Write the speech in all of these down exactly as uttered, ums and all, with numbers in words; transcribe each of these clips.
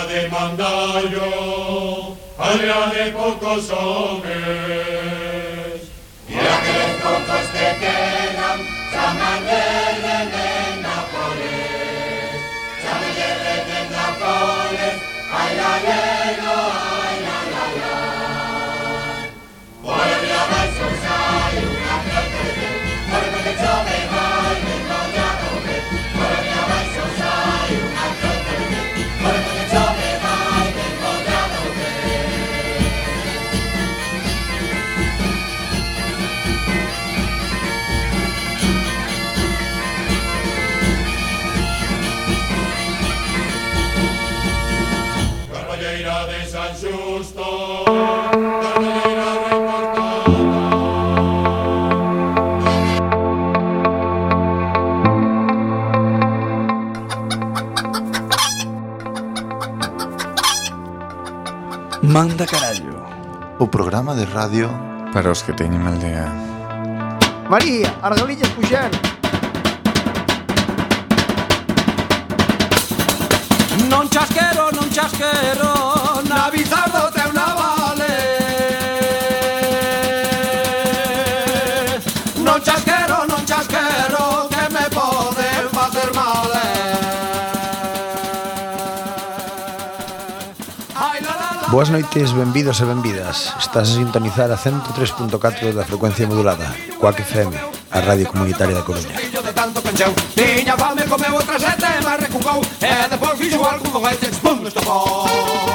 de mandallo, aldea de pocos hombres. Y aquellos pocos que quedan, chámanle de Nápoles, chámanle de Nápoles, ay la lelo, ay la la la. Por el día abaixo sai unha crocodile, por el que chove vai de molla doble. Por el día abaixo sai unha crocodile, por el que chove vai de molla doble. Carballeira de San Xusto, Carballeira recortada. Manda carallo. O programa de radio para os que teñen mal día. María, as galiñas puxeron. Non chasquero, non chasquero, na bizardo teu navale. Non chasquero, non chasquero, que me poden facer mal. Boas noites, benvidos e benvidas. Estás a sintonizar a ciento tres punto catro da frecuencia modulada, Cuac F M, a radio comunitaria da Coruña. Tiña fame, comeu outra sete, mas recucou, e depois fixo algún foguete, pum, estopou.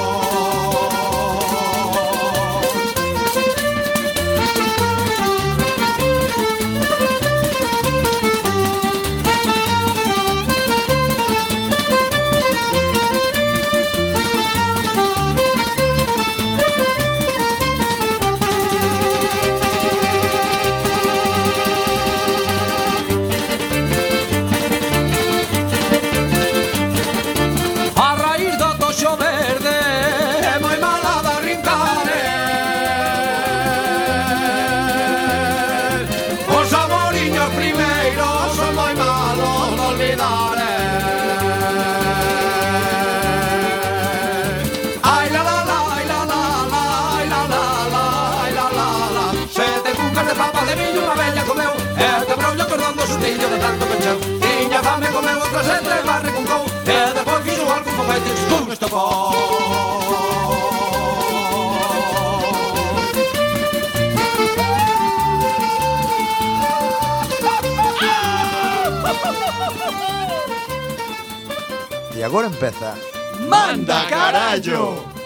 De tanto penchar, tiña fame, comeu outra sete, mas recuncou, e depois fixo algún foguete, pum, estopou. E agora empeza Manda carallo.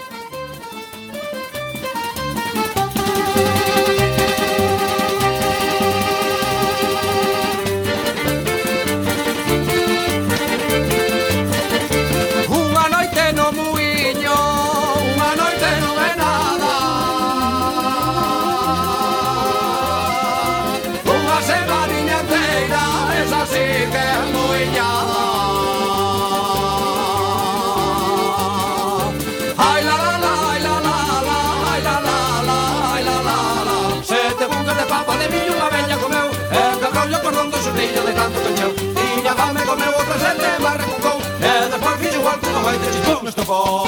De tanto pencheu, tiña fame, comeu outra sete, mas recucou, e depois fixo igual que non vai ter pum, estopou.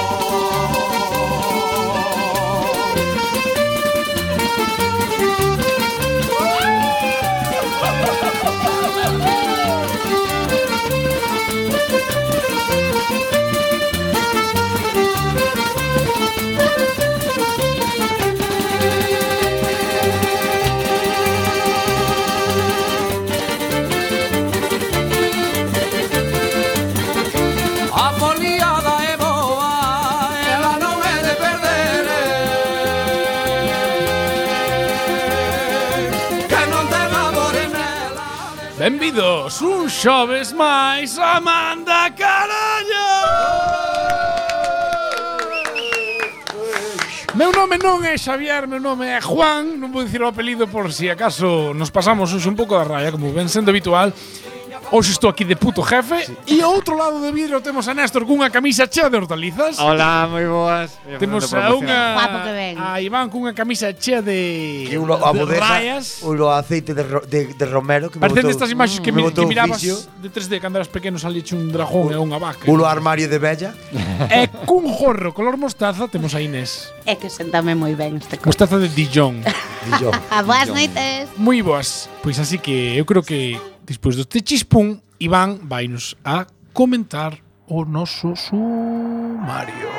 Benvidos un xoves máis a Manda Carallo. Meu nome non é Xavier, meu nome é Juan. Non vou dicir o apelido por si acaso nos pasamos hoxe un pouco da raya, como ven sendo habitual. Hoxe estou aquí de puto jefe e ao outro lado do vidro temos a Néstor cunha camisa chea de hortalizas. Hola, moi boas. Temos a unha Guapo que ven. a Iván cunha camisa chea de, Que uno a de bodega, rayas. uno aceite de, ro, de, de romero que me Parecen botou- estas imaxes que, me mi, que botou mirabas oficio. de tres D cando eras pequeno salía un dragón e unha vaca. Uno armario de bella. E cun gorro color mostaza temos a Inés. É que sentame moi ben este co. Mostaza de Dijon. Dijon. Ah, boas noites. Moi boas. Pois así que eu creo que despois deste chispún, Iván vainos a comentar o noso sumario.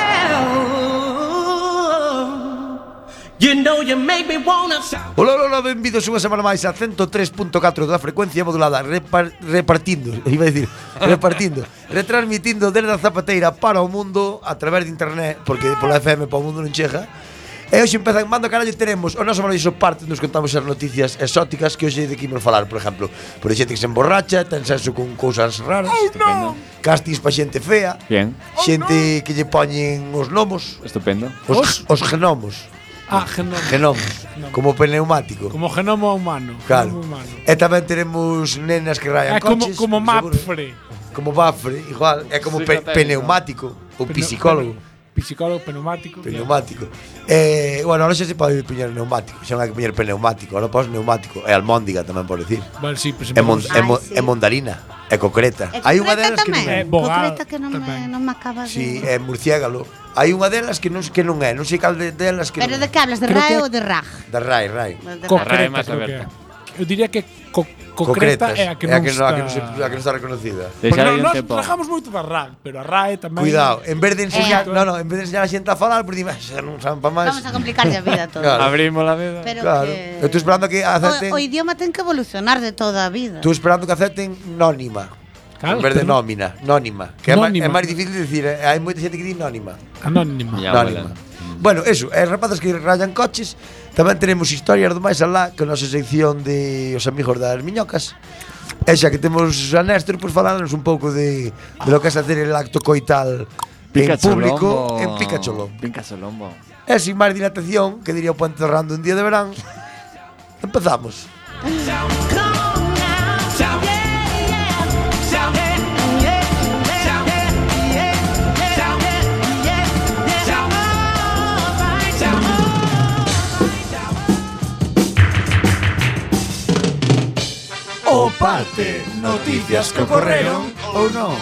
You know you make me wanna Hola, hola, hola, benvidos unha semana máis a ciento tres punto catro da frecuencia modulada, repar, repartindo, iba a decir, repartindo, retransmitindo desde a Zapateira para o mundo a través de internet, porque pola F M para o mundo non chega. E hoxe empezan mando carallo tenemos o noso maravilloso parte nos contamos as noticias exóticas que hoxe de que imos falar, por exemplo, por xente que se emborracha, ten sexo con cousas raras, Estupendo. castings pa xente fea, Bien. xente que lle poñen os lomos, Estupendo. os, os genomos, Ah, genoma. genomos, como pneumático. Como genoma humano. Claro. Genoma humano. E tamén teremos nenas que rayan É como, coches. como seguro. Mapfre. Como Bafre, igual. É como pe Psicotécnico. pneumático. Ou Pneu- psicólogo. pneu- Psicólogo, pneumático. Pneumático. Eh, bueno, ahora xa se pode poñer neumático. Xa non hai que poñer pneumático. Ahora pos neumático. E almóndiga tamén por decir. Vale, sí, pues É, mon, empezamos. é, mo, Ai, sí. é mondarina. É concreta. É Hai unha concreta delas que non tamén. é. É bogal Concreta que non me, tamén. non me acaba de... Si, é murciégalo. Hai unha delas que non que non é. Non sei cal de, delas que Pero non de é. que hablas? De Creo RAE que- ou de RAG? Da Rai, Rai. De Concreta, Rai máis creo que aberta. é. Eu diría que co concreta Concretas. é a que é non a que, está... non, a que non, se, a que non está reconocida. Porque Deixa non, aí un nós tempo. trabajamos moito da R A G, pero a R A E tamén... Cuidado, en vez de enseñar, Eh. no, no, en vez de enseñar a xente a falar, por dime, xa non saben pa máis. Vamos a complicarlle a vida a todos. Claro. Abrimos la veda. Pero Claro. que... Eu estou esperando que acepten. O, o idioma ten que evolucionar de toda a vida. Estou esperando que acepten nónima. Claro, en vez de pero- nómina, nónima. Que é máis- Nónima. é máis difícil de dicir, eh, hai moita xente que di nónima. Anónima. Ya, Nónima. Bueno, eso, é rapazas que rayan coches. Tamén tenemos historias do máis alá, que a nosa sección de os amigos das miñocas. E xa que temos a Néstor, pois falarnos un pouco de, de lo que é hacer el acto coital en público en Picacholombo. Picacholombo. E sin máis dilatación, que diría o Puente Cerrando un día de verán, empezamos. O parte, noticias que ocorreron ou non.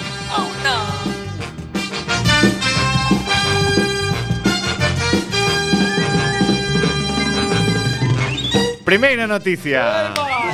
Primeira noticia.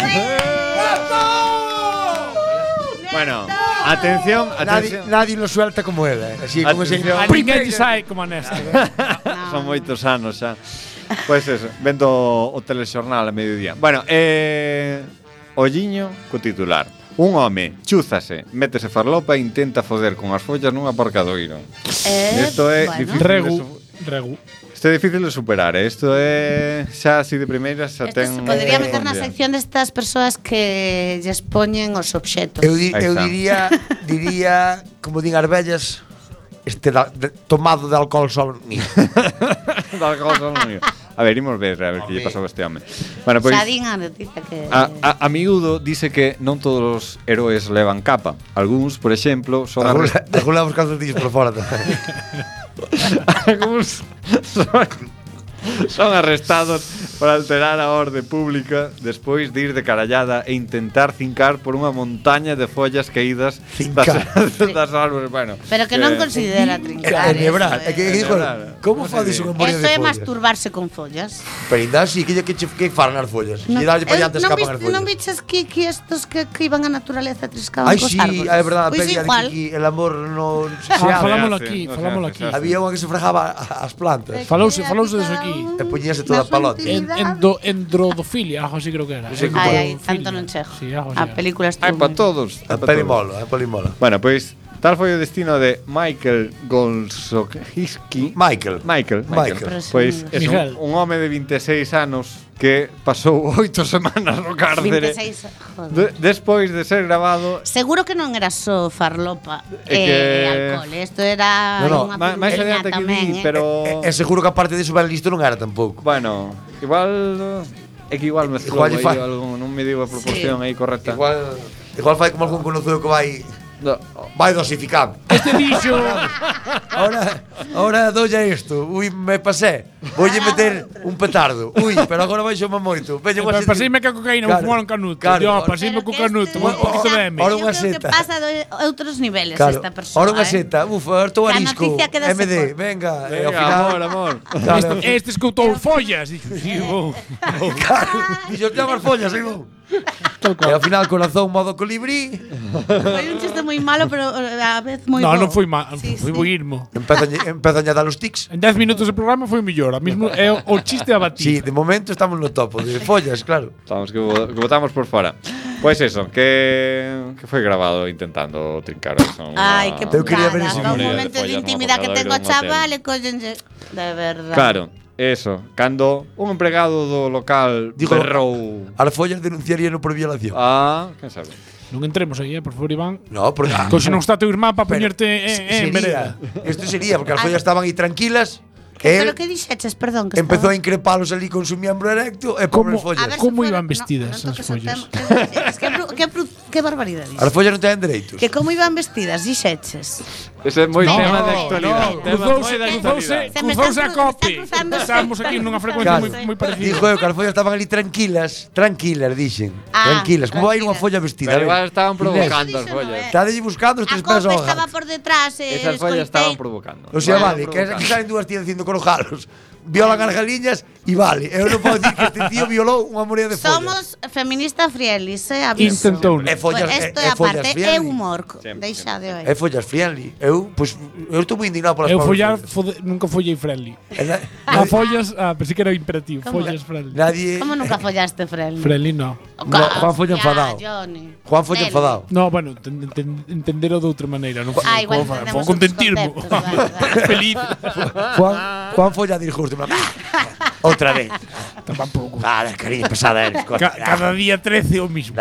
Bueno, atención, Nadie, atención. nadie lo suelta como él, eh. Así como ese Atención. A ninguén lle sai como a Néstor. Son moitos anos xa. Pois eso, vendo o telexornal a mediodía. Bueno, eh olliño co titular. Un home chúzase, métese farlopa e intenta foder con as follas nun aparcadoiro. Eh, Isto é bueno. difícil. Regu. Regu. Isto é difícil de superar, eh? Isto é xa así de primeira xa Esto ten se podría meter na Día. sección destas persoas que lles poñen os obxetos. Eu, di, Aí eu está. diría, diría, como din as vellas, este da, de, tomado de alcohol solo ni. Tal cosa non digo. A ver, imos ver a ver que lle pasou a este home. Bueno, pois Xa din a noticia que... a, a, a miúdo dice que non todos os heróis levan capa. Algúns, por exemplo, son Alguns arrestados. os calzoncillos por fora tamén. Algúns son, son arrestados por alterar a orde pública despois de ir de carallada e intentar cincar por unha montaña de follas caídas Cincar. das, das árboles. Bueno, Pero que non considera trincar. É nebrar, é que eso, dijo, Nebrar. como Non se fades di. unha embolia Eso de é follas? masturbarse con follas. Pero ainda así, que, que, que, que faran as follas? No, E dalle para eh, diante non escapan as viste- follas. Non biches Kiki estos que, que iban a naturaleza e triscaban Ai, cos sí, árboles? é verdade, a Pois peli de igual. Kiki, el amor no se Ah, abre. falámoslo hace, aquí, no se falámoslo hace, aquí. se hace. Había unha que se fregaba as plantas. Falouse, falouse deso aquí. E poñíase toda Na palote. En, endo, endrodofilia, algo así creo que era. Non sei como- Ai, ai, Endrodofilia. tanto non chego. Sí, algo así A era. película Hai estuvo... para todos. A hai pa peli todos. mola, a peli mola. Bueno, pois tal foi o destino de Michael Golsokhiski. Michael. Michael, Michael. Pero Pois son- é Miguel. un, un home de vinte e seis anos que pasou oito semanas no cárcere vinte e seis, joder. de, despois de ser grabado. Seguro que non era só farlopa É e que- alcohol. Isto era No, no, unha Ma- máis purgueña adiante que tamén, di, eh. pero E seguro que aparte diso ben listo non era tampouco. bueno, igual é que igual me Igual lle aí fa- algo, non me digo a proporción Sí. aí correcta. Igual Igual fai como algún conocido que vai No. vai dosificando. Este dixo Ahora, ahora dolla isto. Ui, me pasé. Voulle meter un petardo. Ui, pero agora vai xoma moito. Veño Pero paseime ca cocaína, vou fumar un canuto. Claro. Yo, paseime co canuto, un poquito de M. Ahora Eu unha creo que seta. pasa de outros niveles Claro. esta persoa. Ahora unha eh. seta. Uf, harto La arisco. noticia queda M D, seco. venga. E Venga, ao final, amor, amor. Claro, Este, este escutou follas. Dixo, sí, vou. claro. Dixo, llamar follas, aí vou. E ao final corazón modo colibrí. Foi un chiste moi malo, pero eh, a vez moi No, bo. non foi mal, Sí, foi sí. buirmo. Empezan, empezan a dar os tics. En dez minutos de programa foi mellor. A mismo é o, o chiste a batir. Sí, de momento estamos no topo de follas, claro. Estamos que, vo- que votamos por fora. Pois eso, que, que foi grabado intentando trincar eso. Ai, que Eu quería ver putada. ese Hasta un vídeo. momento de Follas no intimidade que aparcadoiro tengo, dun hotel. chaval, e cóllense. De verdad. Claro, eso. Cando un empregado do local Digo- berrou... As follas denunciarían por violación. Ah, quen sabe? Non entremos aí, eh, por favor, Iván. No, porque Coxe non está teu irmán para Pero poñerte en, en vereda. sería, isto sería, porque as follas estaban aí tranquilas. Que, Él pero que dixeches, perdón, que empezó a estaba- increpalos ali con su miembro erecto e Como- pobres follas. A ver ¿Cómo se fuera- iban vestidas no, no esas toques el follas? tema. Que dixeches, que, bru- que, bru- que barbaridade As dixeches. follas non ten dereitos. Que como iban vestidas, dixeches. Ese é moi No, tema de no, actualidade. no. Tema Cruzouse, moi de cruzouse, actualidade. Se me cruzouse a están cru- cope. están cruzando- Estamos aquí nunha frecuencia Claro. moi, moi parecida. Dijo eu que as follas estaban ali tranquilas, tranquilas, dixen. Ah, tranquilas, como vai unha tranquilas. folla vestida. Pero a ver. igual estaban Inés, provocando as Iso non follas. é. Está de buscando os A tres pés copa ao estaba gato. por detrás e Esas follas estaban escoitei. provocando. O sea, Estaban vale, que, provocando. que salen dúas tías dicindo con os galos. Violan as galiñas e vale. Eu non podo dicir que este tío violou unha morea de follas. Somos feministas frielis, eh, aviso. Intentou. E follas, Pues Esto e, é e follas aparte, é friendly. humor. Sempre, Deixa de hoy. É follas friendly. Eu, pois, eu estou moi indignado polas Eu pobres follar, follas. fode, nunca follei friendly. E na- A nadie- follas, ah, pensei que era imperativo. ¿Cómo? Follas friendly. Nadie. Como nunca follaste, Friendly? Friendly no. No, Juan folla enfadado. Juan folla enfadado. No, bueno, ten, ten, entendero de outra maneira. Non foi Ah, igual como fa- entendemos foi contentirmo. outros conceptos, vale, vale. Feliz. Juan, Juan folla a disgusto. en plan, "Ah, outra vez. Tampouco. Ah, cariño, pesada eres. Ca, cada día trece o mismo.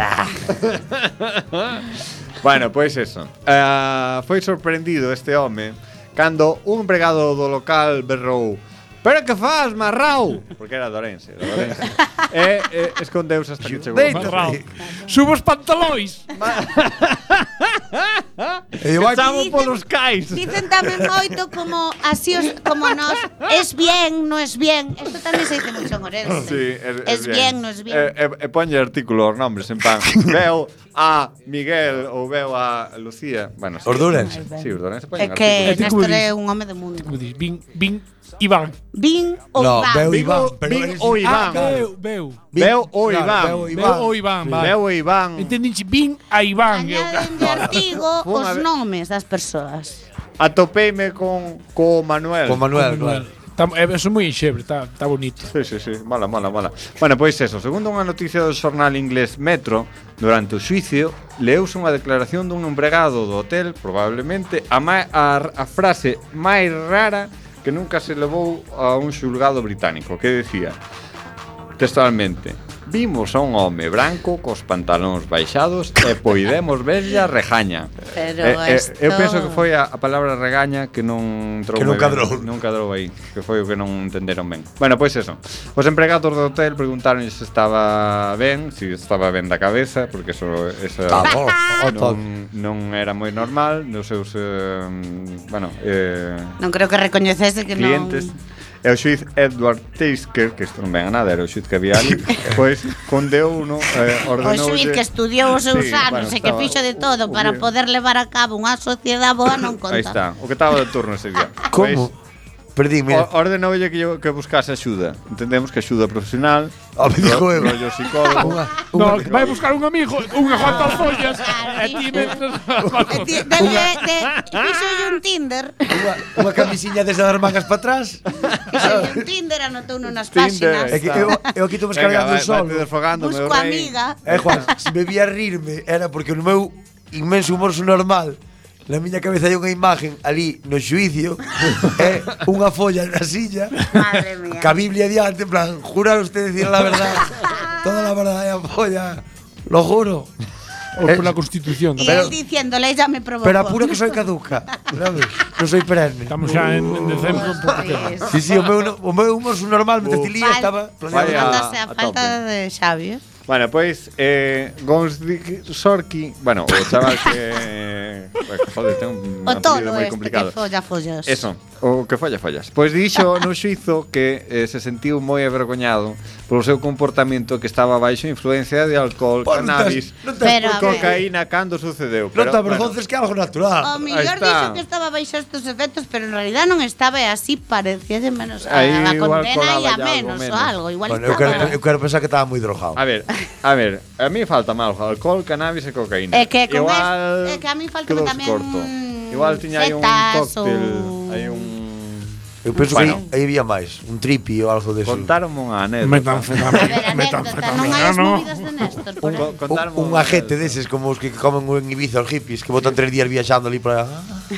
Bueno, pois eso. Uh, foi sorprendido este home cando un empregado do local berrou: "Pero que faz, marrao?" Porque era de Orense, de Orense. e, e escondeuse hasta que chegou. Deita. Marrao. Subo os pantalóis. E eu, vai, Chamo polos cais. Dicen tamén moito como así os, como nos es bien, no es bien. Esto tamén se dice mucho en Orense. Sí, es, es bien, no es bien. E, e, e ponlle artículo os nombres en pan. Veo a Miguel ou veo a Lucía. Bueno, sí. Os de Ourense. Sí, os de Ourense É poñen que E ti como Néstor é dis? un home de mundo. Como dis, vin, vin Iván. Vin ou No, Iván. veo Vigo, Iván, pero Vigo eres- ou Iván. Ah, veu, veu. Veo o Claro, Iván. veo o Veu o Iván, vale. Veo o Iván. Entendinche, vin a Iván. Eu, Añaden de artigo Fun a os ver- nomes das persoas. Atopeime con co Manuel. Con Manuel, claro. Tá, é, eso moi enxebre, está tá bonito. Sí, sí, sí, mola, mola, mola. Bueno, pois eso, segundo unha noticia do xornal inglés Metro, durante o xuicio, leouse unha declaración dun empregado do hotel, probablemente a, ma, a, a frase máis rara que nunca se levou a un xulgado británico, que decía textualmente: "Vimos a un home branco cos pantalóns baixados e poidemos verlle a regaña." Pero Eh, eh, esto... eu penso que foi a, a palabra regaña que non entrou Que non moi ben. cadrou. Non cadrou aí, que foi o que non entenderon ben. Bueno, pois eso. Os empregados do hotel preguntaron se estaba ben, se estaba ben da cabeza, porque eso esa Tá bo, o todo. non, non era moi normal nos seus eh, bueno, eh, Non creo que recoñecese que clientes. non... E o xuiz Edward Tasker, que isto non ven a nada, era o xuiz que había ali, pois condeu uno, eh, O ordenou xuiz que estudiou os seus Sí, anos bueno, e que estaba- fixo de todo o- o para que- poder levar a cabo unha sociedade boa non conta. Aí está, o que estaba de turno ese día. Como? Perdí, mira. O- Ordenoulle que, yo- que buscase axuda. Entendemos que axuda profesional. Ah, me dijo eu. Rollo psicólogo. Unha, No, unha, que vai buscar un amigo, unha Juan follas. Claro, E ti sí. metes E ti- Debe de... Fixolle un Tinder. unha, unha camisiña desde das mangas para atrás. Fixolle un Tinder, anotou nas Tinder, páxinas. É que eu, eu aquí estou descargando vai, solo. vai desfogando, meu Busco rei. amiga. Eh, Juan, se me vía rirme era porque no meu inmenso humor normal na miña cabeza hai unha imagen ali no xuicio é unha folla na silla Madre mía. ca Biblia diante, en plan, jura usted decir la verdad, toda la verdad é a folla, lo juro. Ou pola Constitución. Y tamén. él diciéndole, ella me provocó. Pero apuro que soy caduca, sabes? Non soy perenne. Estamos xa en, en decembro un pouco tema. Sí, sí, o meu, no- o meu humor normal, me Fal- testilía, estaba planeado. Vaya. Faltándose a a falta tope. de Xavi, eh. Bueno, pois eh, Gonsdik Sorki, bueno, o chaval que bueno, joder, ten un O apelido tolo moi este complicado. que folla follas. Eso, o que folla follas. Pois dixo no xuizo que eh, se sentiu moi avergoñado polo seu comportamento, que estaba baixo influencia de alcohol, Pues non cannabis, tes- non tes Pero, por qué. cocaína cando sucedeu. Non te Pero, avergonces que é algo natural. O mellor está. dixo que estaba baixo estes efectos, pero en realidad non estaba e así parecía menos a, Aí a igual condena e a colaba ya algo menos, menos. o algo, igual Bueno, eu quero, estaba. eu quero pensar que estaba moi drogado. A ver, a ver, a mí falta mal alcohol, cannabis e cocaína. É que con Igual es- é que a mí falta quedou tamén corto. Igual tiña aí un setas cóctel, ou- aí un Eu penso Bueno. que aí, aí había máis, un tripi ou algo deso. Contaronme unha anécdota. Metanfetamina. A ver, anécdota, non hai as movidas de Néstor por Co- aí. contaronme Un, un unha agente anécdota. deses como os que comen en Ibiza os hippies que botan tres días viaxando ali para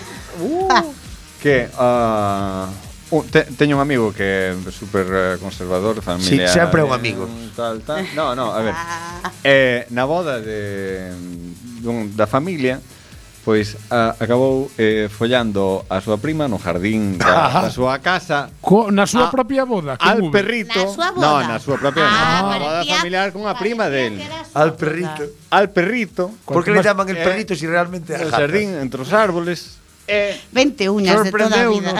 Que ah, un, te, teño un amigo que é super eh, conservador, familia. Sí, sempre é un amigo. eh, Tal, tal. No, no, a ver. Eh, na boda de dun, da familia, pois a, acabou eh, follando a súa prima no jardín da, da súa casa. Co, na súa Ah, propia boda. Al como perrito. Na súa boda? No, na súa propia Ah, na boda parecía- familiar con a prima parecía del. que era súa al boda. perrito. Al perrito. Por que le llaman el Eh, perrito si realmente é No jatas? jardín entre os árboles. Eh, veinte uñas de toda a vida. sorprendeunos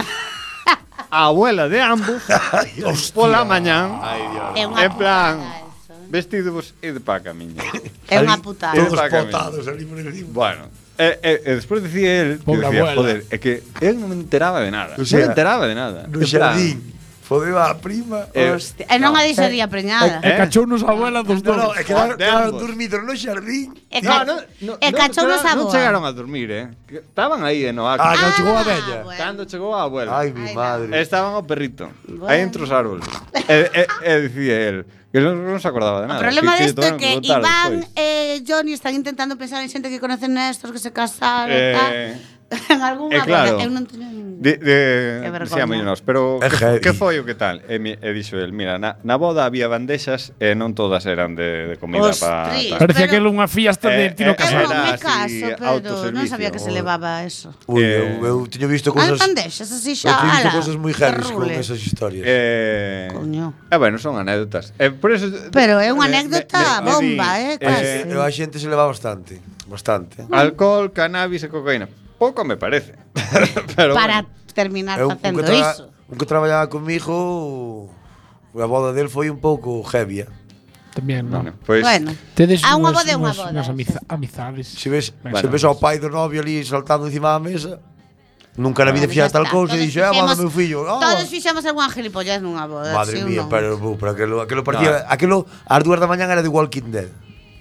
a abuela de ambos pola mañán. É unha En plan, putada eso. vestidos e de pa camiña. É unha Ali, putada. Todos Para camiña. potados ali por encima. Bueno, e, e, e despois dicía él, que Pobre decía, abuela. joder, é que él non me enteraba de nada. O non sea, me enteraba de nada. No En plan, xardín. Fodeu a prima. Eh, Hostia, e non a deixaría preñada. E Eh? cachounos a abuela dos No, dos. no, é que quedaron, de quedaron ambos. dormidos no xardín. E No, ca- no, no, e cachounos a non boa. chegaron a dormir, eh. Que estaban aí no acto. Ah, que chegou a Ah, bella. bueno. Cando chegou a abuela. Ai, mi Ai, madre. Estaban ao perrito, Bueno. aí entre os árboles. e, e, e dicía él que non, non se acordaba de O nada. problema que, desto é tomaron que contar Iván despois. e Johnny están intentando pensar en xente que conocen Néstor, que se casaron e Eh, tal. En algunha eh, claro. boda. Eu non teño nin... De, de, Qué vergoña. dicíamos nós, pero É que, heavy. que foi o que tal? E, mi, e dixo el, mira, na, na boda había bandexas e non todas eran de, de comida para... Ostri. Parecía Pero- que era unha fiesta de Eh, tiro eh, Eu casado. non era me así, caso, pero non autoservicio. sabía que se levaba eso. Ui, Eh, eu, eu teño visto As cosas. bandexas así Eu xa. teño visto ala, cosas moi heavy con terrible. esas historias. Eh, Coño. eh, bueno, son anécdotas. Eh, por eso, Pero é unha me- anécdota me- me bomba, di, eh, casi. Eu a xente se leva bastante, bastante. Alcohol, cannabis e cocaína. Pouco me parece. pero Para bueno. terminar Eu, un facendo que, traba, iso. un que traballaba comigo, a boda del foi un pouco heavy. eh. Tamén, non. Bueno, pois Bueno, Tedes a unha unhas- boda é unha unhas- boda. unhas eso. amiza- amizades. Se ves, Bueno, se ves ao pai do novio ali saltando encima da mesa, nunca na vida Bueno, fixera xa tal está. cousa e Todos dixo, eh, manda fixemos- meu fillo. Ah, Todos fixamos algunha gilipollez nunha boda. Madre sí ou mía, non? pero, bu, pero aquelo, aquelo partía, aquelo ás dúas da mañán era de Walking Dead.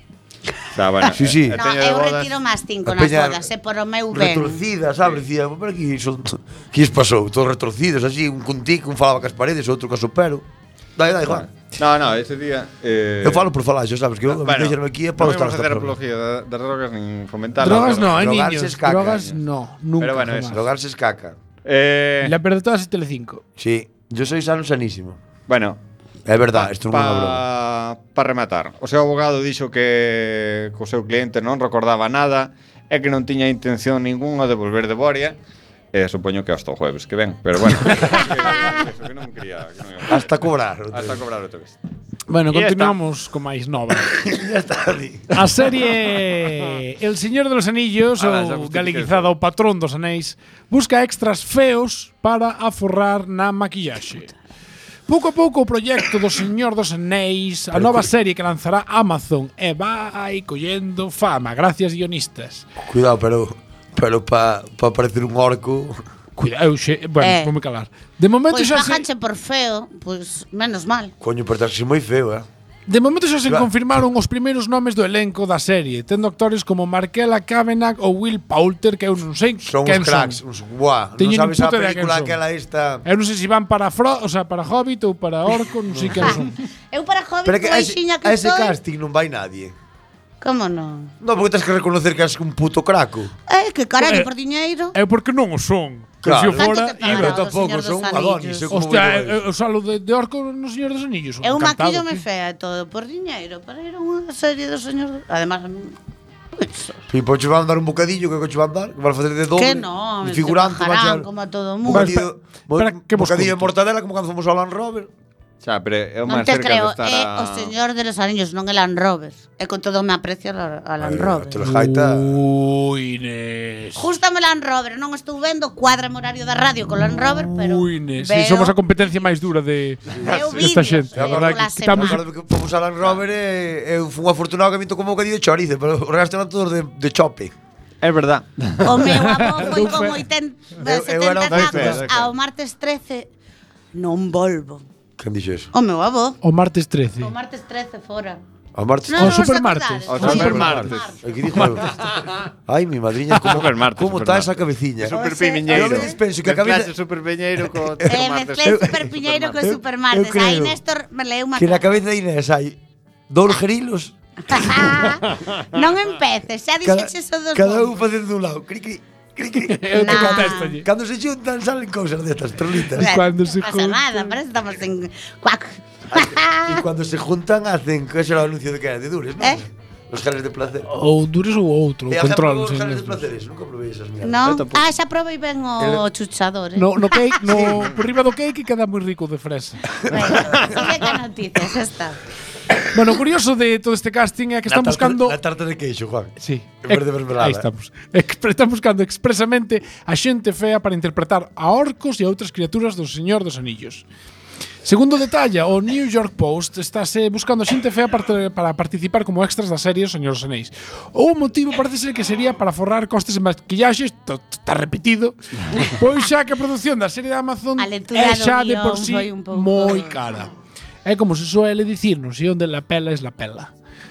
o sea, bueno, Sí, sí. e No, teño de eu bodas- retiro máis cinco A nas peña bodas, é por o meu ben. Retorcida, sabes? Dicía, pero aquí son, que lles pasou? Todos retorcidos, así, un cuntic, un falaba cas paredes, outro cas o pero. Dai, dai, Juan. No, no, ese día eh, Eu falo por falar, xa sabes, que eu bueno, bueno, aquí é non para estar vamos a hasta hacer programa. apología da- das drogas nin fomentar Drogas no, hai Drogarse niños. es caca. Drogas no, nunca. Pero bueno, jamás. eso. Drogarse es caca. Eh, La pero todas en Telecinco. Sí, yo soy sano sanísimo. bueno, É verdade, isto non é unha broma. pa, pa rematar. O seu abogado dixo que co seu cliente non recordaba nada e que non tiña intención ningunha de volver de Boria. E supoño que hasta o jueves que ven, pero bueno. que, eso, que non quería, que non iba a- Hasta cobrar. hasta cobrar outra vez. Bueno, Y ya continuamos con máis novas. Ya está ali. A serie El Señor de los Anillos, Ah, xa ou justifiquei galeguizada eso. o Patrón dos Anéis, busca extras feos para aforrar na maquillaxe. Pouco a pouco o proxecto do Señor dos Anéis, a nova serie que lanzará Amazon, e vai collendo fama, gracias guionistas. Cuidado, pero pero para pa parecer un orco. Cuidado, xe, bueno, Eh. voume calar. De momento Pois xa se, bajanche por feo, pois menos mal. Coño, pero estás moi feo, eh. de momento xa se Claro. confirmaron os primeiros nomes do elenco da serie, tendo actores como Markella Kavanagh ou Will Poulter, que eu non sei Son quen uns cracks, son. uns buah, non Teño nin sabes a puta idea película quen son. aquela esta. Eu non sei se van para Fro, o sea, para Hobbit ou para Orco, non sei quen son. Eu para Hobbit, Pero que que a ese, baixiña a que ese soy. casting non vai nadie. Como non? Non, porque tens que reconocer que és un puto craco. Eh, que carallo, Eh, por diñeiro. É porque non o son. Que Claro. se o fora, Canto te iba. pagará? Pero tampouco Señor dos son Anillos. Adonis. eu como Hostia, vou eu, eu salo de, de Orco no Señor dos Anillos. Eu encantado, maquillome tío. fea e todo por diñeiro, para ir a unha serie do señor. Además, a mí- Eso. Pipo, che van dar un bocadillo, que che van dar? Que van facer de doble? Que no, de te figurante, bajarán van como a todo o Un mundo. bocadillo, Espera, que vos bocadillo de conto. mortadela como cando fomos ao Land Rover. Xa, pero é o Non máis te cerca creo, de estar é a... o Señor de los Anillos, non el Land Rover. E con todo me aprecio a a Land Rover. Te lo jaita. Ui, Inés. Justame Land Rover, non estou vendo cuadra horario da radio con Land Rover, pero Ui, Inés. veo, Sí, somos a competencia máis dura de veo esta vídeos, xente. veo A verdade que clase estamos Recordo que fomos a Land Rover e eu fui un afortunado que me tocou un bocadillo de chorizo, pero o resto eran todos de, de chope. É verdad. O meu avó foi con oitenta, Eu- eu era un setenta feo, tacos feo. ao martes trece non volvo. Quen dixo eso? O meu avó. o martes trece. O martes trece fora. Ao martes. Non, O non os supermartes. acordades. O Oye, supermartes. Ai, que dijo? Ai, mi madriña, como, Supermartes, como está supermartes. esa cabeciña? Super O sea, piñeiro. eu me dispenso que a cabeza- Super piñeiro co Eh, mezclei superpiñeiro co Eu- supermartes. eu creo Aí Néstor me leu unha Que na cabeza de Inés hai dous gerilos, Non empeces, xa cada, dixeches o dos cada un bombos. facendo un lado. Cri, cri, cri, cri. Eu te Nah. contéstolle. Cando se xuntan salen cousas destas, perlitas. E cando se Non pasa juntan. nada, pero estamos en cuac. E cando se juntan hacen, que era o anuncio de que era de Dures, non? Eh? Os geles de placer. Ou dures ou outro, E o a control. os non sei geles de mesmo. placeres, nunca probei esas mierdas. Non, Eu tampouco. ah, xa probei ben o El- chuchador, eh. No, no cake, no, por riba do cake queda moi rico de fresa. Venga, sigue ca noticias, xa está. Bueno, o curioso de todo este casting é que están La tarta- buscando La tarta de queixo, Juan. Sí. En vez de mermelada. Aí estamos. Expre- Están buscando expresamente a xente fea para interpretar a orcos e a outras criaturas do Señor dos Anillos. Segundo detalla, o New York Post estáse buscando a xente fea para, para participar como extras da serie O Señor dos Anéis. O motivo parece ser que sería para forrar costes en maquillaxes, está repetido, pois xa que a produción da serie de Amazon A lectura é xa do de por guión sí foi un pouco- moi cara. É como se suele dicirnos, e onde la pela es la pela.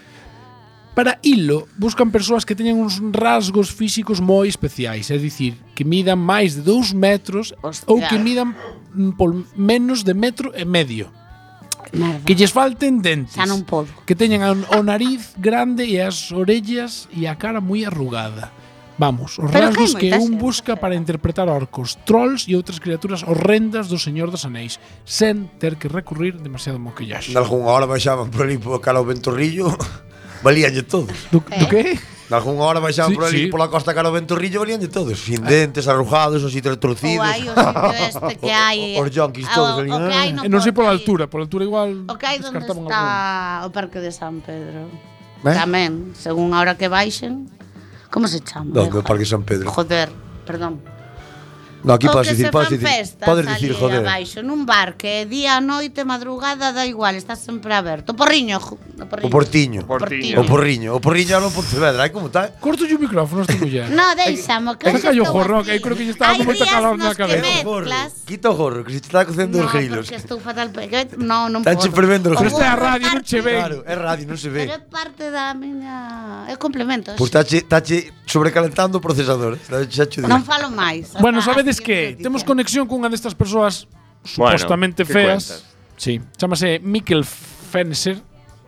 Para hilo, buscan persoas que teñan uns rasgos físicos moi especiais, é dicir, que midan máis de dous metros Hostia. ou que midan mm, por menos de metro e medio. Merda. Que lles falten dentes. Xa non podo. Que teñan a- o nariz grande e as orellas e a cara moi arrugada. Vamos, os Pero que hai rasgos que moita un xente. busca para interpretar orcos, trolls e outras criaturas horrendas do Señor dos Anéis, sen ter que recurrir demasiado maquillaxe. Nalgúnha hora baixaban por ali por cara ao Ventorrillo, valíanlle todos. Do, do que? Nalgúnha hora baixaban Sí, por ali sí. pola costa cara ao Ventorrillo, valíanlle todos. Sin dentes, arrugados, así Ou torcidos. hai o sitio este que hai. Os yonkis o- todos o, ali, o que hai eh. no E non sei pola porto aí. altura, pola altura igual O que hai donde descartaban está algún. o Parque de San Pedro. Eh? Tamén, según a hora que baixen. Como se chama? Donde, Eh, o Parque San Pedro. Joder, perdón. No, aquí O podes que dicir, se podes fan dicir, festas podes ali dicir, joder. abaixo, nun bar que día, noite, madrugada, da igual, está sempre aberto. O porriño, jo- o porriño. O Portiño. O portiño. O Porriño. O Porriño era o Pontevedra, ai como está? Corto o micrófono esta muller. No, deixamo, que Saca hoxe o estou jorro, aquí. que creo que lle estaba Hai con moita días calor na nos que cabeza. mezclas. Quita o gorro, que se te está cocendo No, os grilos. porque estou fatal. pe- que- No, non Están podo. che fervendo os O grilos. Esta é a burro radio, non che parte- ven. Claro, é radio, non se Pero ve. é parte da miña... É complemento. Pois tache, tache sobrecalentando o procesador. Xa che digo. Non falo máis. Bueno, Hasta a sabedes siguiente que temos noticia. conexión cunha destas persoas supostamente ¿qué feas. cuentas? Sí, chamase Mikkel Fenser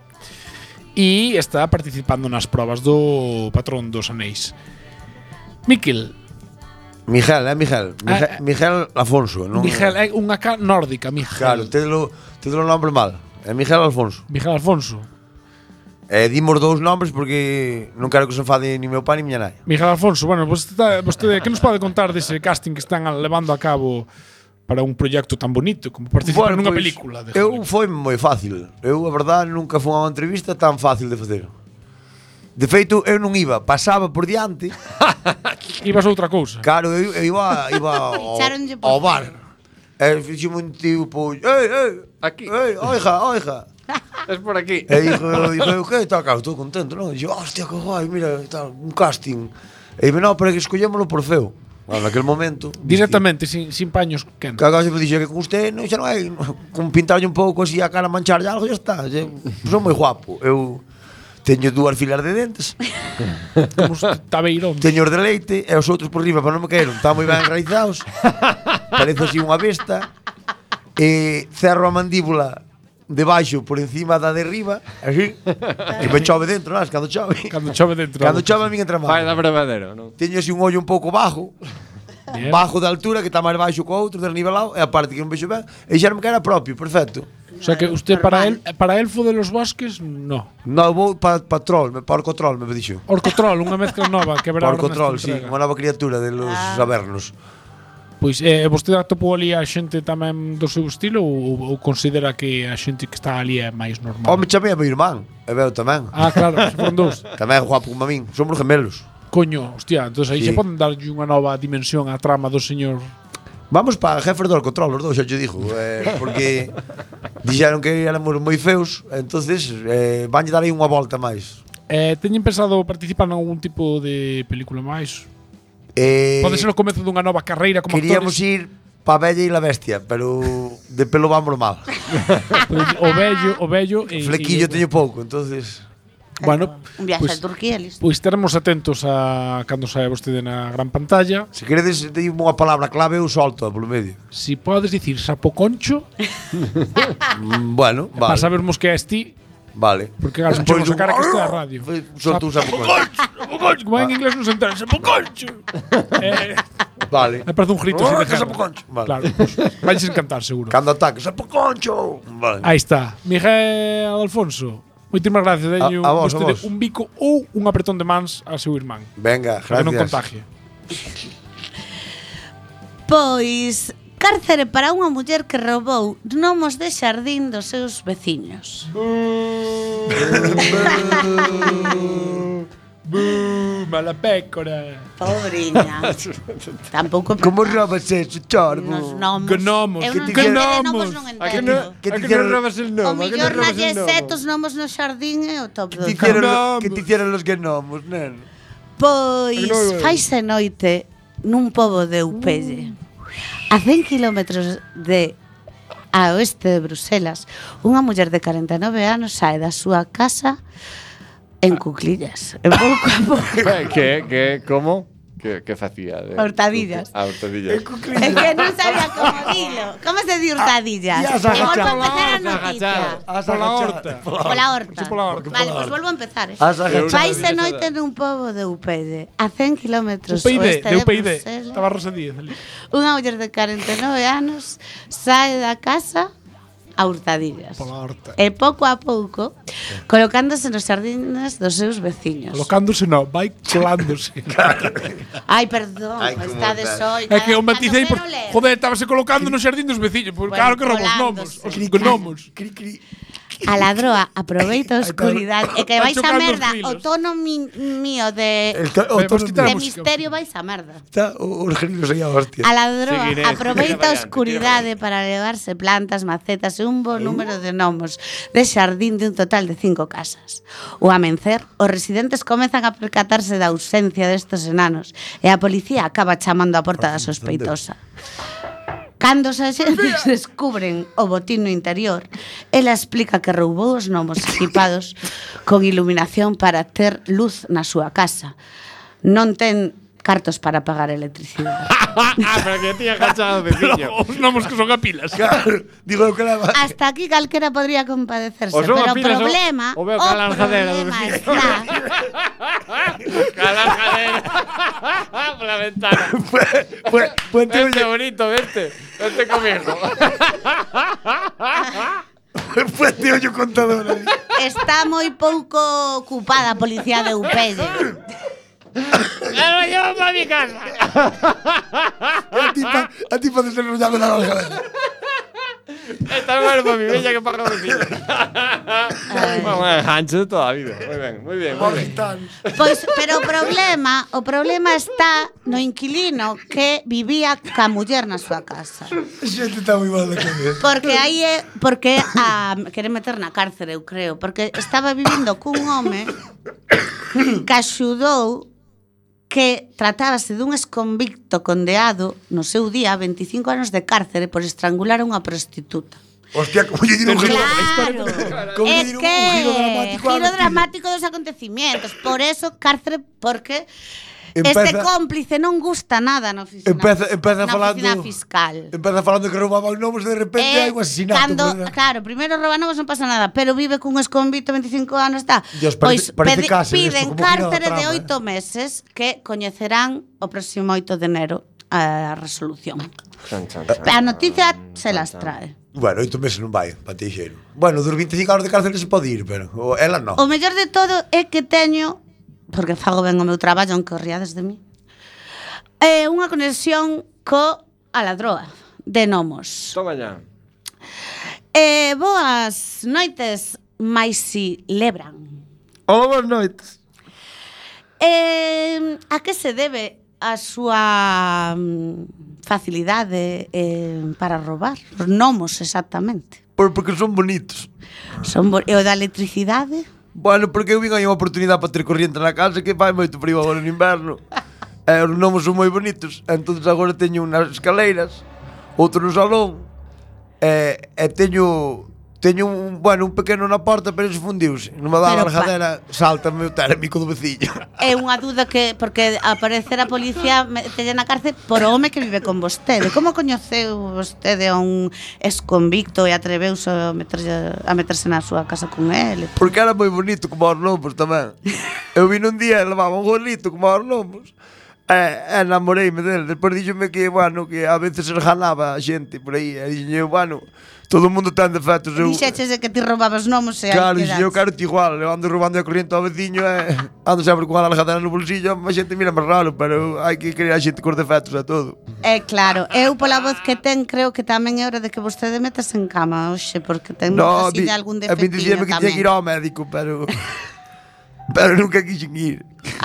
e está participando nas probas do Patrón dos Anéis. Mikkel, Miguel, é Miguel. Miguel, Ah, ah. Miguel Afonso, non? Miguel é unha K nórdica, Miguel. Claro, tedelo, tedelo o nombre mal. É Miguel Alfonso. Miguel Alfonso. E dimos dous nombres porque non quero que se enfade ni meu pai ni miña nai. Miguel Alfonso, bueno, pues está, vostede, que nos pode contar dese casting que están levando a cabo para un proxecto tan bonito como participar nunha pois, película de eu Hollywood? foi moi fácil. Eu, a verdade, nunca foi unha entrevista tan fácil de facer. De feito, eu non iba, pasaba por diante. Ibas a outra cousa. Claro, eu, eu iba, iba ao, Echáronlle por ao bar. E fixo un tío, pois, ei, ei, Aquí. ei, oiga, oiga. Es por aquí. E dixo, dixo, eu, que tal, claro, estou contento, non? E dixo, hostia, que guai, mira, tal, un casting. E dime, non, pero é que escollémoslo por feo. Bueno, naquel momento. Directamente, sin, sin paños quentes. Que agora se me dixe que con usted non, xa non hai, con pintarlle un pouco así a cara, mancharlle algo, xa está. Xa, son moi guapo. Eu teño dúas filas de dentes, Como os tabeirón. teño os de leite e os outros por riba, para non me caeron, están moi ben enraizados. Parezo así unha besta. E cerro a mandíbula debaixo por encima da de riba, así. Que me chove dentro, non? Cando chove. Cando chove dentro. Cando chove a min entra mal. Vai da brevadero, non? Teño así un ollo un pouco bajo, Bien. bajo de altura, que está máis baixo co outro, desnivelado, e a parte que non vexo ben, e xa non me queda propio, perfecto. O sea que usted para él, para elfo de los bosques, no. No, vou para pa troll, me, pa orcotrol, me dixo. Orcotrol, unha mezcla nova que verá Orcotrol, sí, entrega. unha nova criatura de los Ah. avernos. Pois, eh, vostede atopou ali a xente tamén do seu estilo ou, ou considera que a xente que está ali é máis normal? Home, chamei a meu irmán, e veo tamén. Ah, claro, se foron dous. Tamén é guapo como a min, somos gemelos. Coño, hostia, entón aí Sí. se poden darlle unha nova dimensión á trama do señor. Vamos para jefes do control, os dous, xa te digo, eh, porque dixeron que éramos moi feos, entonces eh, vanlle dar aí unha volta máis. Eh, teñen pensado participar en algún tipo de película máis? Eh, Pode ser o comezo dunha nova carreira como Queríamos actores? ir pa Bella e la Bestia, pero de pelo vamos mal. Pois, o vello, o vello e, Flequillo e, teño pouco, entonces Bueno, Un viaje pois, a Turquía, listo. pois teremos atentos a cando saia vostede na gran pantalla. se queredes teño unha palabra clave eu solto polo medio. Si podes dicir sapoconcho, Mm, bueno, para vale. sabermos que és ti, Vale. porque claro, Despois enchemos a un- cara que isto é a radio. Solto un sapoconcho. Sapoconcho, como en inglés non se entende, sapoconcho. eh, Vale. me parece un grito así Oh, de que guerra. sapoconcho. Vale. Claro, pues, vais a encantar seguro. Cando ataque, sapoconcho. Vale. Aí está. Miguel Alfonso, moitísimas gracias. Deño A- a vos, a vostede vos. un bico ou un apretón de mans a seu irmán. Venga, Para que non gracias. contagie. Pois cárcere para unha muller que roubou gnomos de xardín dos seus veciños. Buh, mala pécora. Pobriña. Tampouco Como robas eso, chorbo? nos gnomos. Gnomos, Eu que non ti entendo queres- de gnomos, non Gnomos. A que entendo. non, Que a te que hicieron- non robas el O nome? A que non mellor robas nalle el nome? setos gnomos no xardín é o top ¿Qué do te top. hicieron, lo- Gnomos. ¿Qué te hicieron los gnomos, nen? Pois Gnomos. faise noite nun pobo de Upelle. A cen kilómetros de a oeste de Bruselas, unha muller de corenta e nove anos sae da súa casa en cuclillas. En pouco a pouco. Que, que, como? Que, que facía? De, Hurtadillas. Ah, hurtadillas. É que non sabía como dilo. Como se di hurtadillas? Ah, ya has Volvo a agachado. empezar a Has noticia. agachado. Has Pola agachado. horta. Pola horta. Sí, pola horta. Vale, pois volvo a empezar. Eh. Has agachado. Faise noite nun pobo de Upelle, a cen kilómetros U P I D, oeste de de U P I D. Bruselas. Estaba Rosa Díaz ali. Unha muller de corenta e nove anos sae da casa a hurtadillas. Pola horta. E pouco a pouco colocándose nos xardines dos seus veciños. Colocándose no, vai colándose. Ai, perdón, Ai, como está de tal. soi. É que o matiz aí, por, por... joder, estábase colocando no xardín dos veciños. Pois Bueno, claro que roba os gnomos. colándose. Os gnomos. Cri, cri. A ladroa aproveita a oscuridade e que Está vais a chocando os merda. filos. O tono mi, mío de, El to- o Vamos tono quitar de a música. misterio vais a merda. Está o- os genios aí a hostia. A ladroa Seguiré, aproveita tira a variante, oscuridade para levarse plantas, macetas e un bo número de gnomos de xardín de un total de cinco casas. O amencer, os residentes comezan a percatarse da ausencia destes enanos e a policía acaba chamando a porta da sospeitosa. Cando os axentes descubren o botín no interior, ela explica que roubou os gnomos equipados con iluminación para ter luz na súa casa. Non ten cartos para pagar a electricidade. Ah, pero que tía agachado de veciño. Os gnomos que son a pilas. Claro, digo eu que leva. Hasta aquí calquera podría compadecerse, O son pero a o pilas, o- problema, o veo o que a lanzadera do problema vecino. está Cala cadera. Por la ventana. Pues, pues, tío, Vente, bonito, vente. Vente conmigo. pues, tío, yo contador. ahí. está moi pouco ocupada a policía de Upelle. ¡Me lo llevo para mi casa! A ti, pa, a ti puedes enrollado la larga. Está bueno para mi bella que paga los vecinos. Vamos a gancho de toda la vida. Muy bien, muy bien, muy bien. Pois, pero o problema, o problema está no inquilino que vivía ca muller na súa casa. Xente está moi mal da cabeza. Porque aí é porque a quere meter na cárcere, eu creo, porque estaba vivindo cun home que axudou que tratábase dun exconvicto condeado no seu día a veinticinco anos de cárcere por estrangular a unha prostituta. Hostia, como lle dieron un giro. Claro, Como é lle dieron que un giro dramático. á giro noticia. dramático dos acontecimientos. Por eso cárcere, porque Empeza- este cómplice non gusta nada na oficina, Empeza, empeza na falando. oficina fiscal. Empeza falando que roubaba os gnomos e de repente hai Eh, un asesinato. cando, ¿verdad? claro, primeiro roba novos non pasa nada, pero vive cun esconvito veinticinco anos, está. Dios, Pois parece- parece pede- cárcel piden esto, como gira cárcere a de trama, oito meses que coñecerán o próximo oito de enero a resolución. A noticia se las trae. Bueno, oito meses non vai, pa Teixeiro. Bueno, dos veinticinco anos de cárcel se pode ir, pero o, ela non. O mellor de todo é que teño, porque fago ben o meu traballo, aunque os riades de mí, é unha conexión co a ladroa de gnomos. Toma ya. Eh, boas noites, máis si lebran. Hola, boas noites. Eh, a que se debe a súa mm, facilidade eh, para roubar? Os gnomos, exactamente. Pois porque son bonitos. Son bo- e o da electricidade? Bueno, porque eu vin aí unha oportunidade para ter corriente na casa que fai moito frío agora no inverno. E os gnomos son moi bonitos. Entón agora teño unhas escaleiras, outro no salón, e, e teño teño un, bueno, un pequeno na porta, pero ese fundiuse. Non me dá a Pero pa- largadera, salta-me o térmico do veciño. É unha dúda que, porque aparecer a policía metelle na cárcel por o home que vive con vostede. Como coñeceu vostede a un exconvicto e atreveuse a meterse, a meterse na súa casa con ele? Porque era moi bonito como os lomos tamén. Eu vin un día e levaba un gorrito como os lomos. E, e namoreime dele. Despois díxome que, bueno, que a veces se ganaba a xente por aí. E dixen eu, bueno, todo o mundo ten defectos. Eu, Dixeches de que ti roubabas gnomos e claro, aí dixen eu quero ti igual. Eu ando roubando a corriente ao veciño e ando sempre con a largadera no bolsillo. A xente mira máis raro, pero hai que querer a xente cos defectos a todo. É claro, eu pola voz que ten creo que tamén é hora de que vostede metas en cama, oxe, porque ten No, así vi- de algún a mí defectiño dixeme que tiña que ir tamén. ao médico, pero pero nunca quixen ir.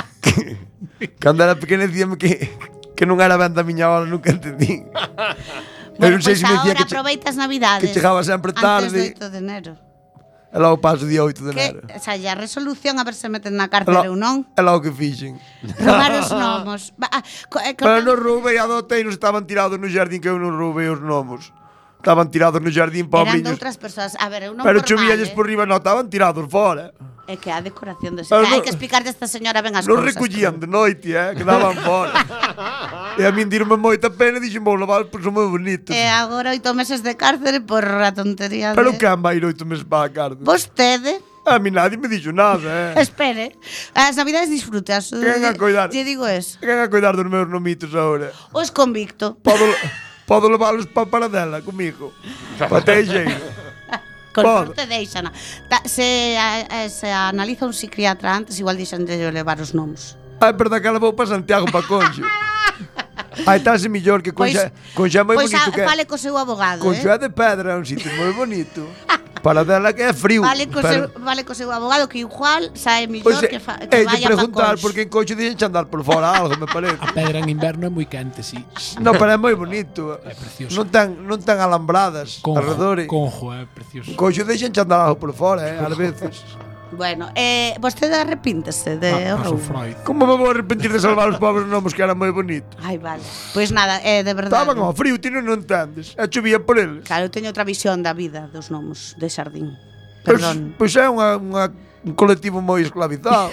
Cando era pequeno dicíame que que non era ben da miña hora, nunca entendí. Bueno, non sei pois se me dicía agora que che- aproveitas Navidades. que chegaba sempre Antes tarde. do oito de enero. E logo paso o día oito de Que, enero. o sea, a resolución a ver se meten na E cárcel lo- ou non. É logo que fixen. Robar os gnomos. Va, ah, co- eh, Pero cortando- non roubei, adotei, non estaban tirados no jardín, que eu non roubei os gnomos. Estaban tirados no jardín, Eran de pobriños. outras persoas. A ver, eu non Pero por chovíalles mal, por riba, non, estaban tirados fora. eh. É que a decoración de Pero Hai non- que explicarlle a esta señora ben as Non cousas. recollían de noite, eh, quedaban fora. E a min dirme moita pena, dixen, vou lavar, porque son moi bonitos. E agora oito meses de cárcere por a tontería Pero de... quen vai ir oito meses para a cárcel? Vostede, A mí nadie me dixo nada, eh. espere, as navidades disfrutas. Quen a coidar? Lle digo eso. Quen a cuidar dos meus nomitos agora? Os convicto. Podo, podo leválos para paradela comigo. Para Teixeira. Con Podo. sorte deixana. Ta, se, a, a, se analiza un psiquiatra antes, igual dixan de levar os nomes. Ai, pero daquela vou para Santiago para Conxo. Ai, estase mellor que Pois, Conxo. Conxo é moi pois bonito a, que. fale co seu abogado, Conxo eh? é de pedra, é un sitio moi bonito. Paradela que é frío. Vale co, pero- seu, vale co seu abogado que igual sae mellor Pois, que, fa, que é de vaya pa preguntar, Conxo. porque en Conxo dixen che andar por fora algo, me parece. A pedra en inverno é moi quente, sí. No, pero é moi bonito. É precioso. Non ten, non ten alambradas Conjo, alrededor. conjo, é precioso. En Conxo deixen che andar algo por fora, eh, ás veces. Bueno, eh, vostede arrepíntese de Ah, paso roubo. Freud. Como me vou arrepentir de salvar os pobres gnomos que eran moi bonitos? Ai, vale. Pois nada, eh, de verdade. Estaban ao frío, ti non o entendes. E chovía por eles. Claro, eu teño outra visión da vida dos gnomos de xardín. Pois, Perdón. pois é unha, unha, un colectivo moi esclavizado.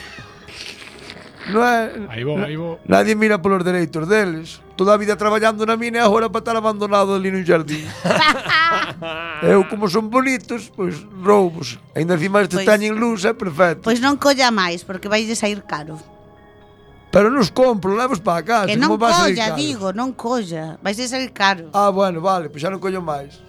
Non é... Aí vou, aí vou. Nadie mira polos dereitos deles. Toda a vida traballando na mina e agora para estar abandonado ali no jardín. Eu, como son bonitos, pois roubos. Ainda encima este Pois- teñen luz, é perfecto. Pois non colla máis, porque vai sair caro. Pero nos compro, levos para casa. Que non como vai sair colla, caro? digo, non colla. Vai sair caro. Ah, bueno, vale, pois xa non collo máis.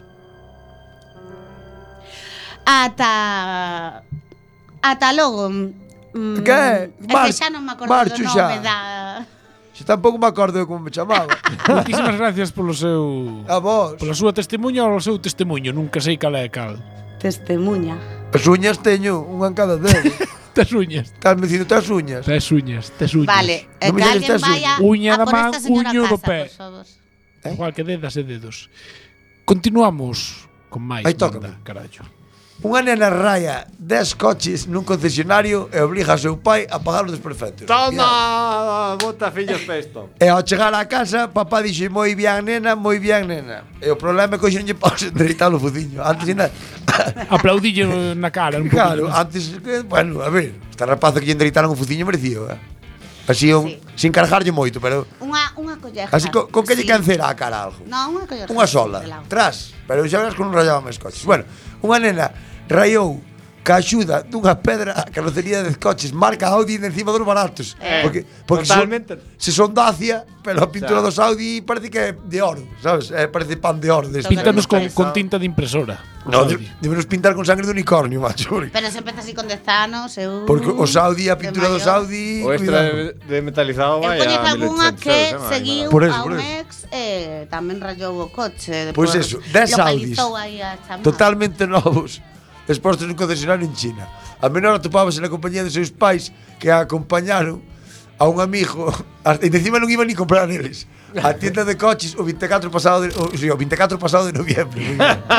Ata... Ata logo. Mm, Que? É que Mar- xa non me acordo marcho do xa. nome da... Se tampouco me acordo de como me chamaba. Moitísimas gracias polo seu A vos. pola súa testemunha ou o seu testemunho, nunca sei cal é cal. Testemunha. As uñas teño, unha en cada dedo. Tes uñas. Estás me dicindo tes uñas. Tes uñas, tes uñas. Vale, é Non me que digas alguén tes vaya uña a da por man, esta señora uño do casa, pé. por favor. Eh? Igual que dedas e dedos. Continuamos con máis Aí tócame. banda, carallo. Unha nena raya dez coches nun concesionario e obriga ao seu pai a pagar os desperfectos. Toma, bota fillos pesto. E ao chegar á casa, papá dixe moi bien, nena, moi bien, nena. E o problema é que hoxe non lle podes endereitar o fuciño. Antes ainda... Aplaudille na cara un Claro, poquito. antes, que, bueno, a ver, esta rapaza que lle endereitaron o fuciño merecío, eh? Así, un, Sí. sin cargarlle moito, pero... Unha, unha colleja. Así, con, con que lle Sí. cancera a cara algo? Non, unha colleja. Unha sola, de lado. tras, pero xa verás que non rayaba máis coches. Bueno, unha nena rayou ca axuda dunha pedra a carrocería de coches marca Audi de encima dos baratos. Eh, porque porque totalmente. Son, se son Dacia, pero a pintura Xa. dos Audi parece que é de oro, sabes? Eh, parece pan de oro. Deste. Píntanos con, Totalmente. con tinta de impresora. No, Audi. de, debemos pintar con sangre de unicornio, macho. Porque, Pero se empeza así con dez anos, eu... porque os Audi, a de pintura dos maior. Audi... O extra cuidado. de, de metalizado Eu vai coñezo a algunha mil oitocentos que euros, eh, seguiu Por eso, a por un eso. ex e tamén rayou o coche. Pois eso, dez Audis localizou aí a chamada. totalmente novos expostos nun concesionario en China. A menor atopábase na compañía de seus pais que a acompañaron a un amigo e encima non iban ni comprar eles a tienda de coches o vinte e catro pasado de, o, sí, o vinte e catro pasado de noviembre.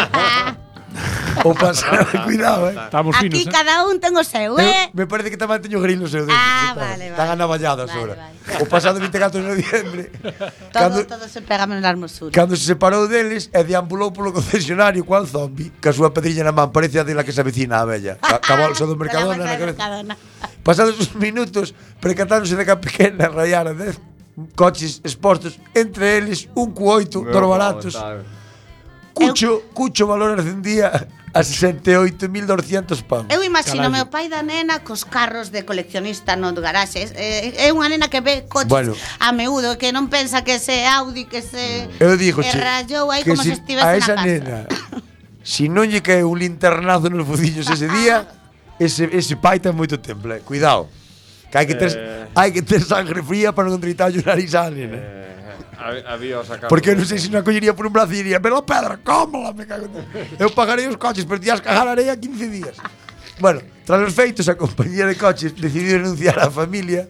O pasado, cuidado, eh. Estamos finos, Aquí eh. cada un ten o seu, Eu, eh? me parece que tamén teño grilos eu dentro. Ah, Están- vale, Están vale. anavalladas Vale, ahora. vale. O pasado vinte e catro de noviembre, Todo, cando, todo se pega menos na hermosura. cando se separou deles e deambulou polo concesionario cual zombie, ca súa pedriña na man, parece a de la que se avecina a bella. Ca, ca bolsa do Mercadona na cabeza. Mercadona. Pasados uns minutos, percatáronse de que a pequena rayara dez coches expostos, entre eles un Q oito dos baratos. Cucho, cucho valor ascendía a sesenta e oito mil doscientos pounds. Eu imagino Carallo. meu pai da nena cos carros de coleccionista no garaxe. É, é unha nena que ve coches Bueno. a meudo, que non pensa que ese Audi, que se Eu digo, e che, rayou aí que como si se estivese a na esa casa. nena, si non lle cae un linternazo nos fudillos ese día, ese, ese pai ten moito tempo, eh. Cuidado. Que hai que ter, Eh. hai que ter sangre fría para non gritar o nariz á nena. Eh, había o sacar. Porque eu non sei se non a collería por un brazo e diría, pero a pedra, cómola, me cago en Dios. Eu pagarei os coches, pero ti has cagar areia quince días. Bueno, tras os feitos, a compañía de coches decidiu denunciar á familia.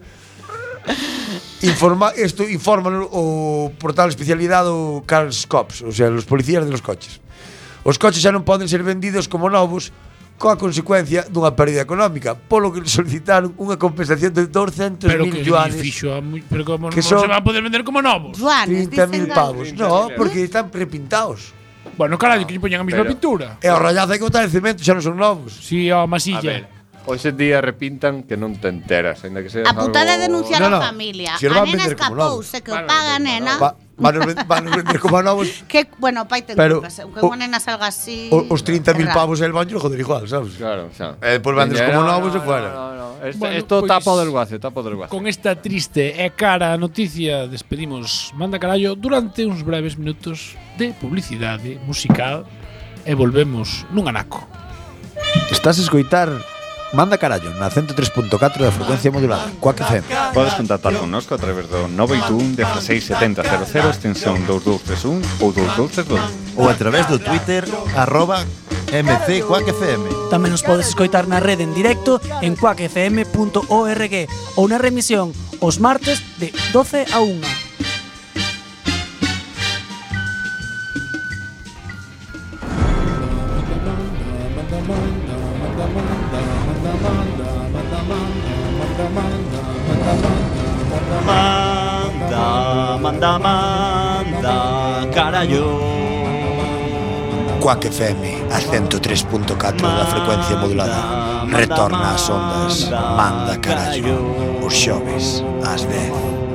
Informa, isto informa o portal especializado Cars Cops, o sea, os policías de los coches. Os coches xa non poden ser vendidos como novos, coa consecuencia dunha pérdida económica, polo que solicitaron unha compensación de doscientos Pero mil que yuanes, fixo, a mu- pero como Que non son- se va a poder vender como novos. Juanes, trinta dicen mil gallos. pavos. No, porque están repintados. Bueno, carallo, que lle poñan a mesma Pero- pintura. E o rayazo hai que botar el cemento, xa non son novos. Si, sí, a A masilla. ver, hoxe en día repintan que non te enteras, ainda que sea A putada é denunciar No, no, a familia. si os A van nena vender como novos. escapouse, que o Van paga a vender nena. Va, van, a ven- van a vender como a novos. Que, bueno, o pai ten Pero culpas. Que o- unha nena salga así. O, os treinta mil é raro. pavos el baño, joder, igual, sabes? Claro, o sea. E despois vendes como novos e fuera. No, no, no. Esto, Bueno, esto pois- tapa del guace, tapa del guace. Con esta triste e cara noticia despedimos Manda Carallo durante uns breves minutos de publicidade musical e volvemos nun anaco. Estás a escoitar Manda Carallo na ciento tres punto catro da frecuencia modulada, Quack F M. Podes contactar connosco a través do nove oito un, dezasseis, setenta, cero cero, extensión dous dous tres un ou dous dous tres dous. Ou a través do Twitter arroba M C Quack F M. Tamén nos podes escoitar na rede en directo en quack f m punto org ou na remisión os martes de doce a unha. Manda, manda, manda, carallo. Quack F M, a ciento tres punto catro da frecuencia modulada. Retorna ás ondas, manda carallo. Os xoves, ás dez.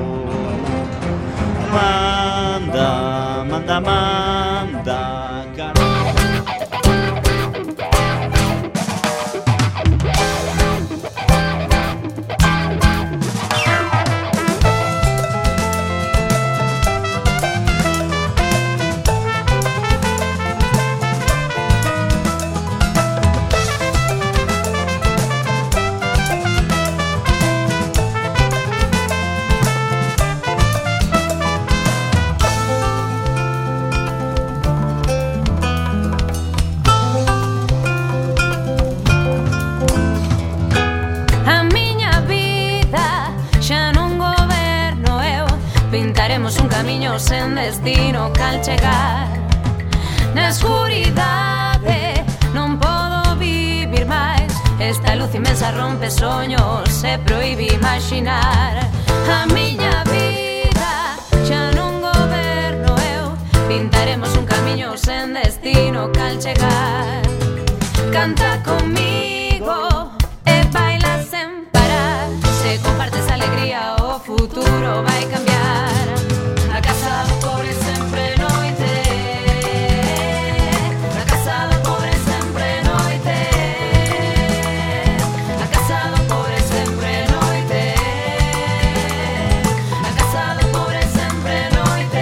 Manda, manda, manda, carallo. A miña vida xa non goberno eu. Pintaremos un camiño sen destino cal chegar. Na escuridade non podo vivir máis. Esta luz inmensa rompe soños e proíbe imaginar. A miña vida xa non goberno eu. Pintaremos un camiño sen destino cal chegar. Canta conmigo e baila sen parar. Se compartes alegría o futuro vai cambiar. A casa do pobre sempre noite. A casa do pobre sempre noite. A casa do pobre sempre noite. A casa do pobre sempre noite.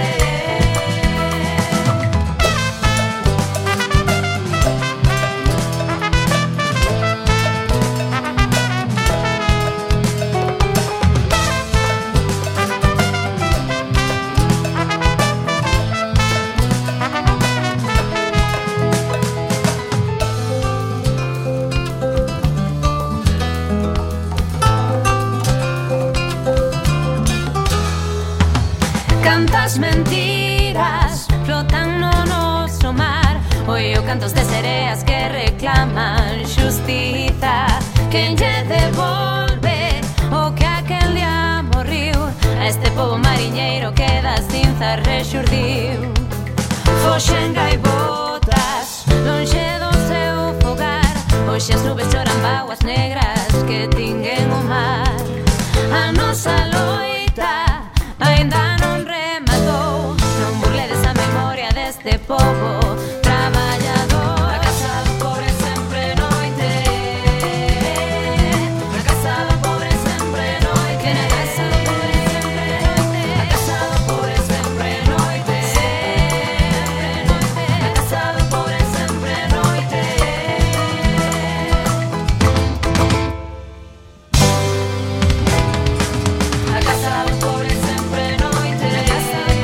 Oio cantos de sereas que reclaman xustiza. Quen lle devolve o que aquel día morriu a este pobo mariñeiro que das cinzas rexurdiu. Foxen gaivotas lonxe do seu fogar. Hoxe as nubes choran vaguas negras que tinguen o mar. A nosa loita aínda non rematou. Non burledes a memoria deste pobo traballador. A casa do pobre sempre noite. A casa do pobre sempre noite. A casa do pobre sempre noite. A casa do pobre sempre noite. A casa do pobre sempre noite. A casa do pobre sempre noite. A casa do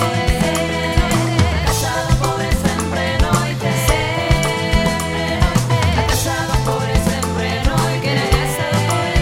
pobre sempre noite. A casa do pobre sempre noite. A casa do pobre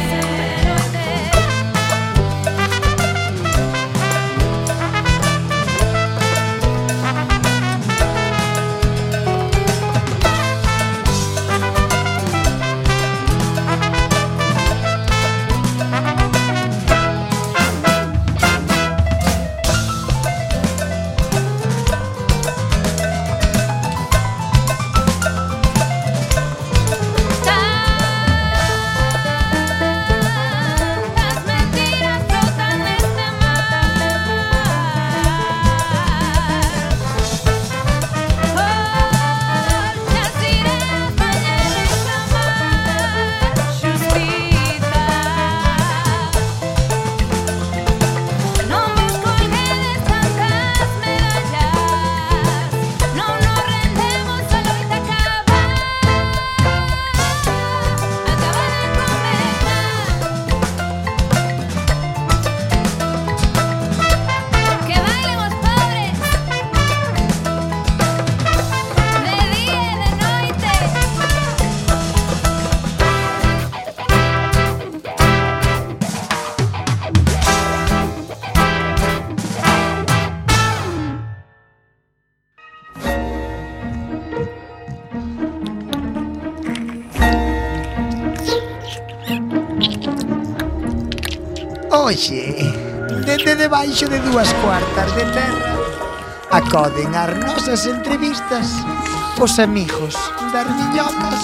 Oxe, dende debaixo de dúas cuartas de terra acoden as nosas entrevistas os amigos das miñocas.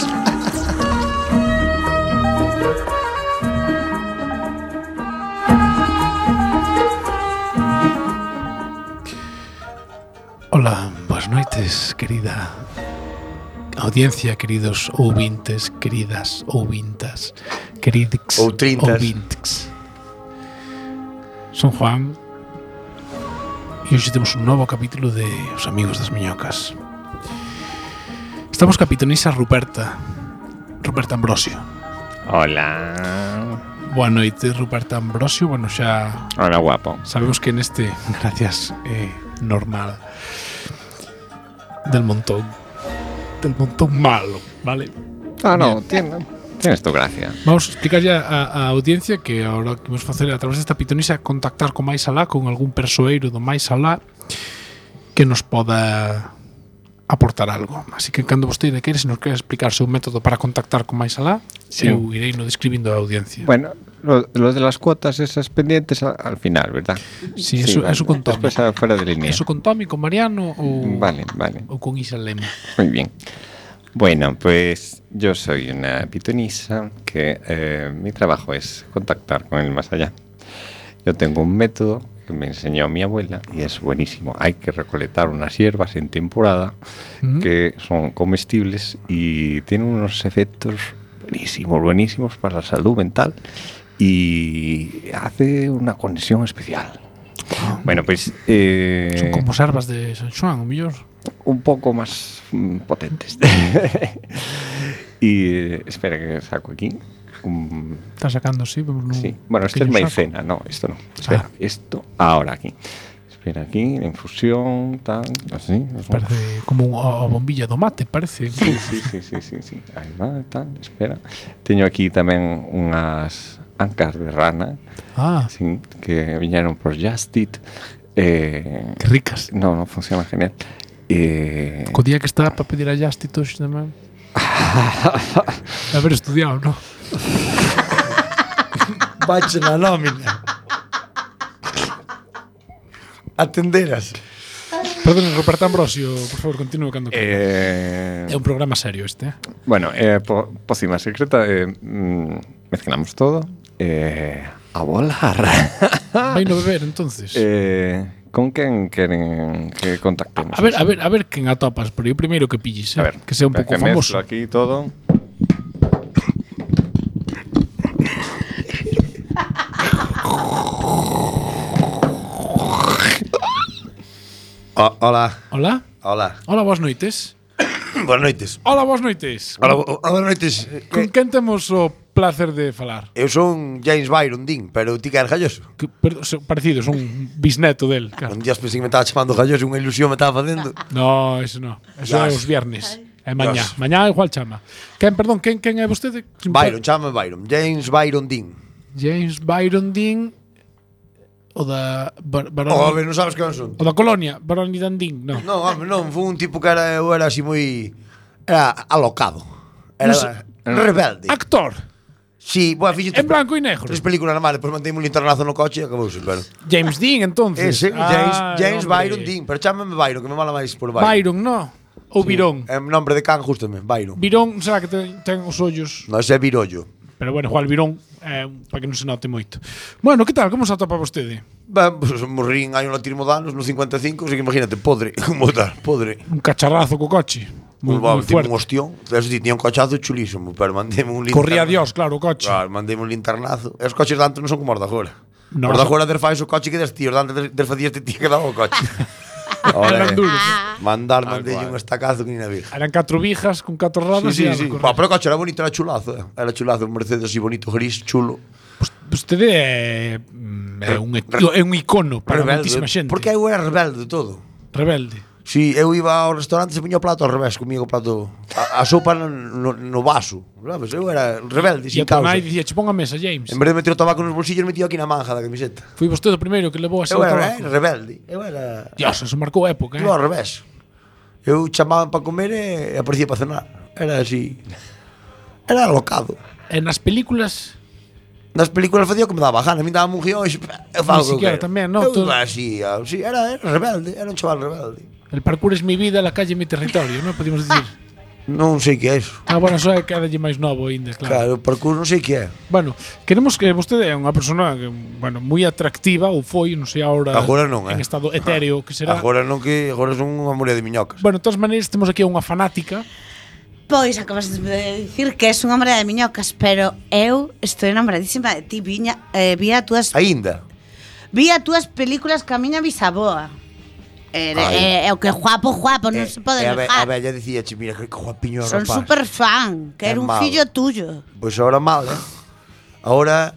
Ola, boas noites, querida audiencia, queridos ouvintes, queridas ouvintas, queridix Outrintas. ouvintes. Son Juan e hoxe temos un novo capítulo de Os Amigos das Miñocas. Estamos capitonisa Ruperta Ruperta Ambrosio. Hola. Boa noite, Ruperta Ambrosio. Bueno, xa Hola, guapo. sabemos que neste, gracias, eh, normal del montón del montón malo, ¿vale? Ah, no, tiene, tienes tu gracia. Vamos a explicar ya a, a audiencia que ahora que vamos facer a través desta pitonisa contactar con máis alá, con algún persoeiro do máis alá que nos poda aportar algo. Así que cando vostede quere, se nos quere explicar o seu método para contactar con máis alá, Sí. eu irei no describindo a audiencia. Bueno, lo, lo de las cuotas esas pendientes al, al final, ¿verdad? Sí, eso, vale. eso con Tommy. Después ah, fuera de línea. Eso con Tommy, con Mariano ou, Vale, vale. ou con Isa Lema. Muy bien. Bueno, pues yo soy una pitonisa que eh, mi trabajo es contactar con el más allá. Yo tengo un método que me enseñó mi abuela y es buenísimo. Hay que recolectar unas hierbas en temporada Mm. que son comestibles y tienen unos efectos buenísimos, buenísimos para la salud mental y hace una conexión especial. Bueno, pues... Eh, Son como as ervas de San Xoán, o mellor. un poco más mm, potentes. y eh, espera que saco aquí. Um, Está sacando, sí. Vemos, no, sí. Bueno, esto es maicena, no, esto no. Espera, ah. esto ahora aquí. Espera aquí, la infusión, tal, así. Parece como unha bombilla do mate, parece. Sí, sí, sí, sí, sí, sí. Aí va, tal, espera. Teño aquí tamén unhas ancas de rana. Ah. Sí, que viñeron por Just Eat. Eh, que ricas. No, no, funciona genial. E... Co día que está para pedir a Jástitos tamén. Haber estudiado, ¿no? Bache na nómina. Atenderas. Perdón, Roberto Ambrosio, por favor, continúe cando Eh... É un programa serio este, eh? Bueno, eh, po, pócima secreta, eh, mm, mezclamos todo, eh, a volar. Vai no beber, entonces. eh, con quen queren que contactemos? A ver, a ver, a ver quen atopas, pero eu primeiro que pilles, eh? A ver, Que sea un pouco que famoso. mezclo aquí todo. Oh, hola. Hola. Hola. Hola, boas noites. Boas noites. Hola, boas noites. Hola, bo- boas noites. Con quen temos o placer de falar? Eu son James Byron Dean, pero ti que eres galloso. Que, pero, son parecidos, son un bisneto del, claro. Un día pensei que me estaba chamando galloso, unha ilusión me estaba facendo. No, eso no. Eso é Dios. os viernes. É mañá. Dios. Mañá igual chama. Quen, perdón, quen, quen é vostede? Byron, chama Byron. James Byron Dean. James Byron Dean. O da Bar Baroni, Oh, a ver, non sabes que son. o da Colonia, Baroni Dandín, no. Non, home, non, foi un tipo que era, eu era así moi... Era alocado. Era No sé. rebelde. Actor. Sí, bueno, fíxate. En blanco e negro. Tres películas na mar, depois mandei un linternazo no coche e acabouse, claro. James Dean, entonces. Ese, James, Ah, James hombre. Byron Dean, pero chámame Byron, que me mala máis por Byron. Byron, no. Ou Virón. É nombre de can, justame, Byron. Virón, será que ten, ten os ollos. Non, ese é Virollo. Pero bueno, igual Virón, eh, para que non se note moito. Bueno, que tal? Como se atopa vostede? Ben, pues, morrín hai un latir modanos no cincuenta e cinco, así que imagínate, podre, como tal, podre. Un cacharrazo co coche. Moi, Moi, moi moi fuerte. un ostión, eso sí, tiña un cochazo chulísimo, pero mandéme un linternazo. Corría a Dios, claro, o coche. Claro, mandéme un linternazo. E os coches de antes non son como os de agora. No, os de so- agora desfais o coche que des tío, os de antes desfacías este tío que daba o coche. Ahora, Eran eh, duros. mandar, Tal mandei cual. un estacazo que ni na virgen. Eran catro vijas con catro rodas Sí, e sí, sí. a correr. Pa, pero o coche era bonito, era chulazo, eh. Era chulazo, un Mercedes así bonito, gris, chulo. Vostede é, mm, é un, é un icono para moitísima xente. Porque eu era rebelde de todo. Rebelde. Sí, eu iba ao restaurante e se puña o plato ao revés, comía o plato a, a sopa no, no, no vaso, sabes? Eu era rebelde, E sin a tua causa. nai dicía, che pon a mesa, James. En vez de meter o tabaco nos bolsillos, metía aquí na manja da camiseta. Foi vostede o primeiro que levou a Eu ser era, tabaco. era rebelde. Eu era... Dios, eso marcou época, Eu eh? ao revés. Eu chamaban para comer e aparecía para cenar. Era así... Era alocado. E nas películas... Nas películas facía o que me daba a gana. A mí daba un guión e eu fago o que eu siquiera quero. tamén, no? Eu Todo- iba así, así, era, era rebelde, era un chaval rebelde. El parkour es mi vida, la calle mi territorio, ¿no? Podemos decir. Non sei que é iso. Ah, bueno, eso é cada lle máis novo ainda, claro. Claro, o parkour non sei que é. Bueno, queremos que vostede é unha persona que, bueno, moi atractiva ou foi, non sei agora Agora non, en eh. estado etéreo que será. Agora non que agora son unha morea de miñocas. Bueno, de todas maneiras temos aquí a unha fanática. Pois acabas de dicir que es unha marea de miñocas, pero eu estou enamoradísima de ti, viña, eh, vi a túas Aínda. vi a túas películas ca miña bisaboa. É, Ai. é, é o que guapo, guapo, non Eh, se pode e a, ve- a negar. bella dicía, che, mira que guapiño o Son rapaz. super fan, que É era un malo. fillo tuyo. Pois ahora mal, eh. Ahora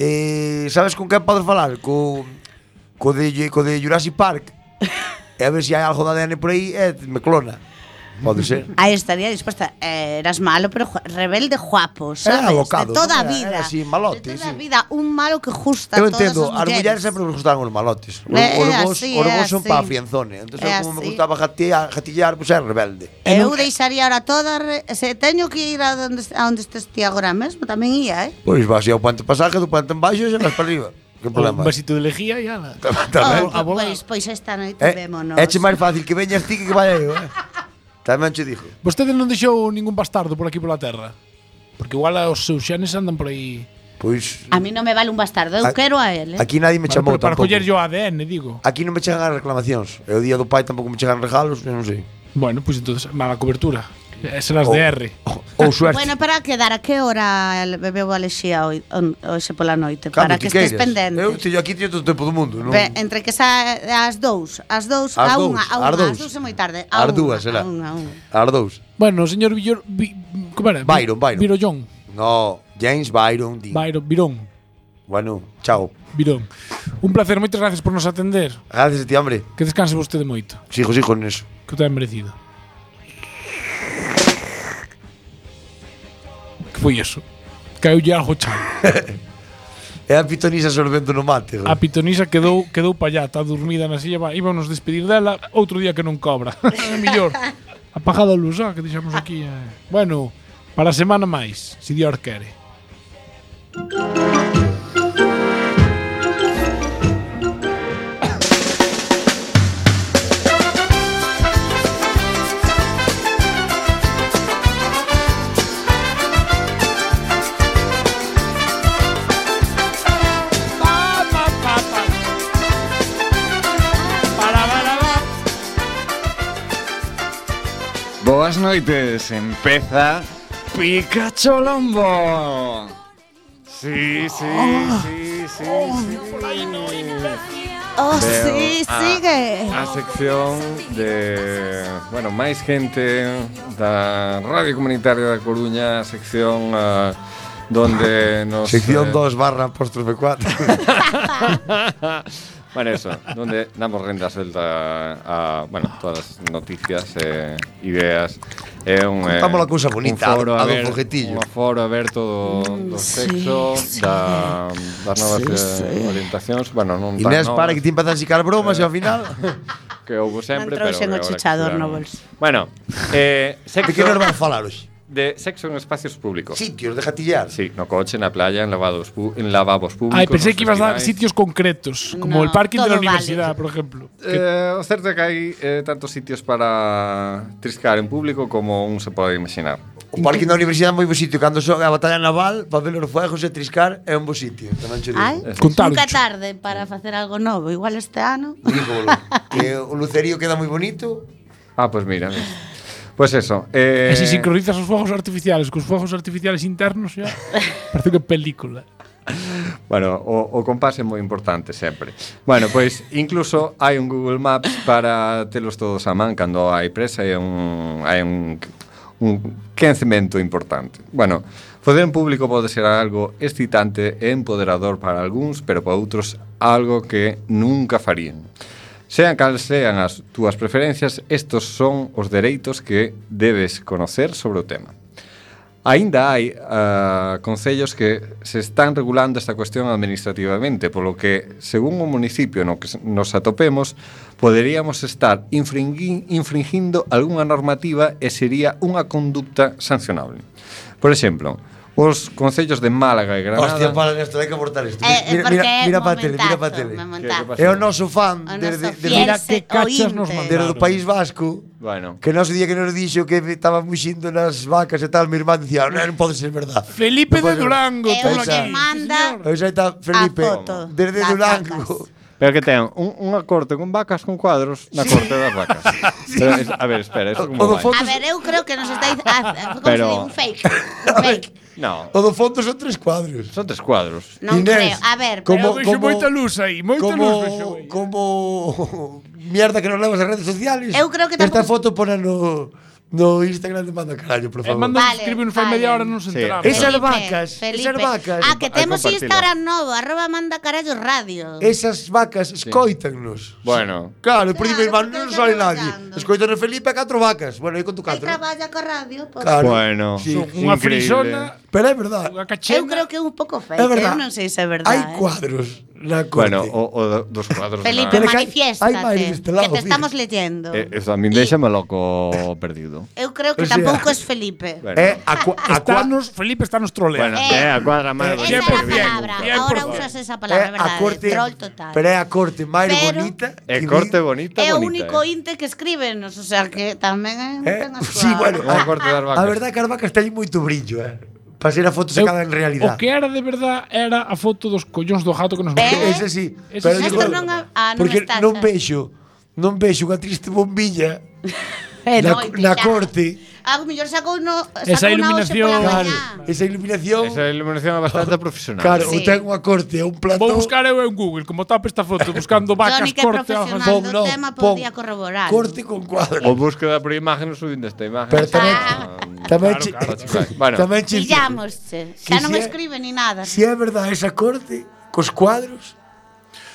eh, sabes con que podes falar? Co co de co de Jurassic Park. E a ver se hai algo da A D N por aí e me clona. Pode ser. Aí estaría dispuesta. Eh, eras malo, pero ju- rebelde guapo, sabes? Era alocado, de toda a era- vida. era así, malote, de toda a sí. vida, un malo que justa Eu a todas entendo, as as mulleres mulleres. sempre nos gustaban os malotes. Os, É os vos, así, os é vos son así. para fianzone. Entón, É como me así. gustaba gatillar, gatillar, pois era rebelde. Eu deixaría ahora toda re... Se teño que ir a donde, a onde estes ti agora mesmo, tamén ia, eh? Pois vas ao puente pasaje, do puente en baixo e xa vas para arriba. Que problema? Un vasito de lejía e ala. Tamén. Oh, pois, pois esta noite Eh, vémonos. Éche máis fácil que veñas ti que que vaya eu, eh? Tamén che dixo. Vostede non deixou ningún bastardo por aquí pola terra? Porque igual os seus xenes andan por aí. Pois A mí non me vale un bastardo, eu A- quero a él, eh? aquí nadie me Bueno, chamou pero para tampouco. coller yo A D N, digo. Aquí non me chegan as reclamacións. E o día do pai tampouco me chegan regalos, eu non sei. Bueno, pois pues entonces mala cobertura. Eh, Serás O- de R. Ou suerte. Bueno, para quedar, a que hora el- bebeu a lexía hoi- on- hoxe pola noite? Cando Para ti que estés queiras. pendente. Eu teño aquí teño todo o tempo do mundo, non? Ve, entre que sa as dous, as dous, As a dous, unha, a as unha, dous. as dous é moi tarde. As A dúas, unha, será. a unha, a unha. As dous. Bueno, señor Villor... Vi, como era? Byron, Byron. Virollón. No, James Byron. Dean. Byron, Virón. Bueno, chao. Virón. Un placer, moitas gracias por nos atender. Gracias a ti, hombre. Que descanse vostede moito. Sigo, sigo neso. Que o ten merecido. Que foi eso? Caeulle algo chao. É a pitonisa sorbendo no mate. A pitonisa quedou quedou pa allá, está dormida na silla, va, íbamos despedir dela outro día que non cobra. É mellor. Apagada a luz, ah, que deixamos aquí. Eh. Bueno, para a semana máis, se Dios quere. Boas noites, empeza Pikachu Lombo. Sí, sí, Oh. sí, sí, Oh, sí. Oh, Veo sí, a- sigue. A sección de, bueno, máis gente da Radio Comunitaria da Coruña, sección uh, donde nos Sección eh, dos barra apóstrofe cuatro. Bueno, eso, donde damos renda suelta a, bueno, todas as noticias e eh, ideas. É un eh, Contamos a cousa bonita, un foro a do aber- foguetillo. Un foro aberto do, do sexo, sí, sí. da, das novas Sí, eh, sí. orientacións. Bueno, non tan Inés, novas, para que ti empezas a xicar bromas e ao final que houve sempre, Non pero trouxen que o agora chuchador que no serán- bolso. Bueno, eh, sexo... De que nos van falar hoxe? De sexo en espacios públicos. Sitios de gatillear. Sí, no coche, na playa, en lavabos, pu en lavabos públicos. Ai, pensei nos que ibas a dar festivais. sitios concretos, como No, el parking de la todo vale. universidad, por ejemplo. Eh, o certo é que hai eh, tantos sitios para triscar en público como un se pode imaginar. O parque da universidade é moi bo sitio. Cando xoga a batalla naval, para ver os fuegos e triscar, é un bo sitio. Tamén che digo. Ai, nunca é tarde para facer algo novo. Igual este ano. Dígolo. Que o lucerío queda moi bonito. Ah, pues mira. Pues eso. Eh, E se sincronizas os fuegos artificiales cos fuegos artificiales internos, ya parece que película. Bueno, o, o compás é moi importante sempre. Bueno, pois incluso hai un Google Maps para telos todos a man cando hai presa e un hai un un quencemento importante. Bueno, facer en público pode ser algo excitante e empoderador para algúns, pero para outros algo que nunca farían. Sean cales sean as túas preferencias, estos son os dereitos que debes conocer sobre o tema. Aínda hai uh, concellos que se están regulando esta cuestión administrativamente, polo que, según o municipio no que nos atopemos, poderíamos estar infringui, infringindo algunha normativa e sería unha conducta sancionable. Por exemplo, os concellos de Málaga e Granada... Hostia, para Néstor, hai que abortar isto. Eh, Mira, porque mira, é mira para a tele, mira momentazo, para a tele. momentazo. É o noso fan O desde noso de, fiel mira se- oínte. desde o País Vasco. Bueno. Que nos día que nos dixo que estaba muxindo nas vacas e tal, mi irmán dicía, non, non pode ser verdad. Felipe Non de pode ser Durango, É todo o que aquí. manda Pois aí está Felipe, a foto desde das Durango. Pero que ten un, unha corte con vacas con cuadros na corte das vacas. Pero, es, a ver, espera, eso como vai? A ver, eu creo que nos estáis ah, como Pero- se di, un fake. Un fake. No, O do fondo son tres cuadros. son tres cuadros. Non Inés, creo. A ver, como- pero Vexo como- moita luz aí, moita como, luz vexo aí. como mierda que nos levas as redes sociales. Eu creo que Esta tampouco- foto pone no, no Instagram de Manda Carallo, por E favor. manda Vale, escribir uns fai vale. media hora non se Sí. enteramos. Esas Felipe, vacas, Felipe. esas vacas. Ah, que Hai temos compartilo. Instagram novo, arroba manda carallo radio. Esas vacas escoítannos. Bueno, Claro, por Claro, dime, irmán, porque non están sale nadie. traballando. Escoitan a Felipe a catro vacas. Bueno, aí con tu Aí catro. traballa co radio. Pues. Claro. bueno, Sí. Unha increíble. frisona, Pero é verdad. unha Eu cachena. creo que é un pouco fake. É verdad. Eu non sei se é verdade. Hai eh. cuadros na corte. Bueno, o, o do- dos cuadros Felipe, Pero na... que hai- manifiéstate. hai máis deste lado, que te mira. estamos leyendo. Eh, eso a min déxame loco perdido. Eu creo que O sea- tampouco es Felipe. Bueno, É a, cua, a, cua, Estános, Felipe está nos troleando. bueno, Eh, é a cuadra máis Esa cien era por a cien, palabra. cien por Ahora cien. usas esa é palabra, a verdade. corte, Troll total. pero é a corte máis Pero- bonita. é que corte vi. bonita, É o bonita. único eh. inte que escríbenos, o sea que tamén Eh, ten a súa... sí, bueno, Unha corte das vacas. A verdade é que as vacas teñen moito brillo, eh. Para ser a foto sacada en O realidad. que era de verdad era a foto dos collóns do gato que nos Eh, mandou. Ese sí. Ese Pero sí. digo, Néstor non a- ah, non porque estás, non eh. vexo, non vexo unha triste bombilla Eh, na, no, e na pixar. corte. A mellor sacou no sacou Esa na hoxe iluminación. pola Claro, mañá. esa iluminación. Esa iluminación é bastante profesional. Claro, Sí. ou ten unha corte, un plató. Vou buscar eu en Google, como top esta foto, buscando vacas Johnny, que corte. profesional Pon, do no, tema, pon podía corroborar. Corte con cuadro. O búsqueda por imagen subindo esta imagen. Pero tamén, Ah. tamén, Claro, che, claro, claro. Bueno. tamén che digo, Pillámosche. Sí, Xa non sí, eh. escribe ni nada. si é verdade esa corte, cos cuadros,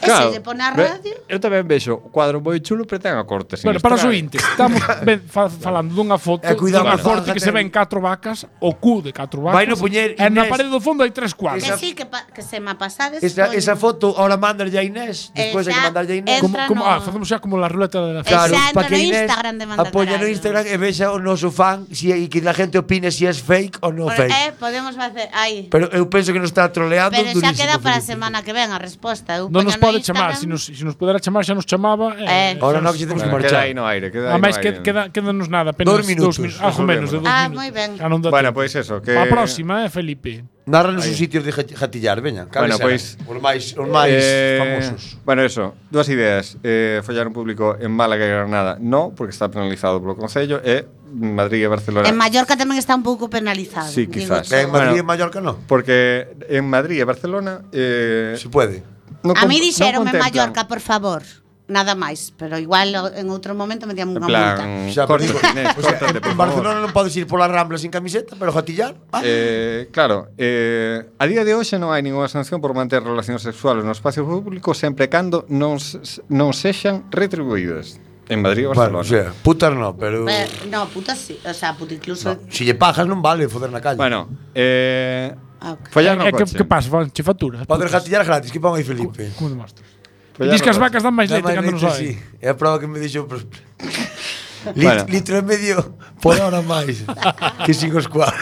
E se lle pone a radio? Eu tamén vexo o cuadro moi chulo, pero ten a corte sin Bueno, para os estrar. ointes, estamos ben, fa, falando dunha foto, Eh, cuidado, dunha cuidado, corte que ten- se ven catro vacas, o cu de catro vacas. Vai no poñer e na Inés- parede do fondo hai tres cuadros. Que sí, que, pa, que se me pasades. Esa, con- esa foto ahora mandarlle a Inés, despois hai que Esa mandarlle a Inés. Como, entra como, no- ah, facemos xa como la ruleta de la Claro, Claro, Xa para entra que no Inés Instagram de Manda apoya no Carallo. Instagram e vexa o noso fan si, e que la gente opine si es fake ou non Por- fake. eh, podemos facer aí. Pero eu penso que nos está troleando Pero xa durísimo, queda para a Felipe. semana que ven a resposta. Eu Non poño nos no pode chamar, Instagram. se nos, se nos pudera chamar xa nos chamaba. Eh. Ahora non, que xa temos que Bueno, marchar. queda aí no aire, queda aí A máis no que aire. queda quedanos nada, apenas Dos minutos, min- algo menos de dos Ah, minutos. moi ben. Xa non dá Bueno, tempo. pois eso, que A próxima, eh, Felipe. Narranos os sitios de jat- jatillar, veña. Bueno, cales pois eran? os máis os máis eh, famosos. Bueno, eso, dúas ideas. Eh, follar un público en Málaga e Granada, no, porque está penalizado polo Concello, e Madrid e Barcelona. En Mallorca tamén está un pouco penalizado. Sí, digo quizás. yo. En Madrid e Bueno, Mallorca non. Porque en Madrid e Barcelona eh, Se puede. non A comp- mí non dixeron en contemplan. Mallorca, por favor. Nada máis, pero igual o- en outro momento me En dían unha plan, multa. Xa, pero digo, córtate, Inés, o sea, córtate, en, por en favor. Barcelona non podes ir pola Rambla sin camiseta, pero jatillar. Ah. Eh, claro, eh, a día de hoxe non hai ninguna sanción por manter relacións sexuales no espacio público sempre e cando non, se- non sexan retribuídas. En Madrid e Bueno, Barcelona. o sea, putas non, pero Pero, no, puta sí. O sea, puta incluso... si lle pagas non vale foder na calle. Bueno, eh, Ah, ok. follar no Eh, que, coche. que pasa? Fan che factura. Poder jatillar gratis, que pon aí Felipe. Como demostras? Follar Dis que no as coche. vacas dan máis Dá leite máis cando nos leite, sí. hai. É a prova que me dixo pues, lit, Bueno. litro e medio por hora máis que sin os cuadros.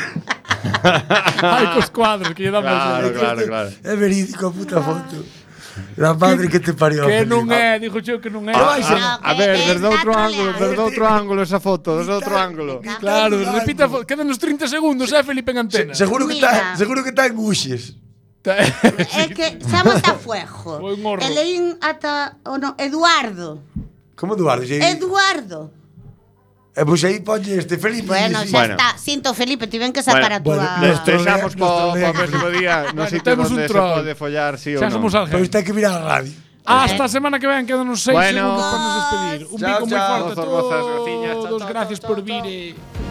Hai cos cuadros que lle dan máis Claro, leite. claro, claro. É verídico a puta foto. La madre que te parió. Que non Felipe. é, dixo eu que non é. Ah, A No, ver, que desde está outro ángulo, troleando. desde outro ángulo esa foto, desde outro ángulo. Claro, repita, fo- quedan nos trinta segundos, eh, Felipe en antena. Seguro que Mira. está, seguro que está en Uxes. É que chamos a fuego. Foi un horror. E leín ata... O no, Eduardo. Como Eduardo? Xe, Eduardo. E pois aí ponlle este Felipe. Bueno, sí. xa Bueno. está. Sinto, Felipe, tiven que sacar a Bueno, túa... bueno, Nos deixamos Nos po, trolea, po próximo día no Bueno, sitio temos un onde se troll. pode follar, sí ou Xa non. somos Pois alguén. ten que virar a radio. Hasta a semana que ven, quedan uns seis Bueno. segundos para nos despedir. Un Chao, pico moi chao. forte a Mozos, mozas, graciñas. Chao, todos. chao, Gracias chao, por chao. vir. eh.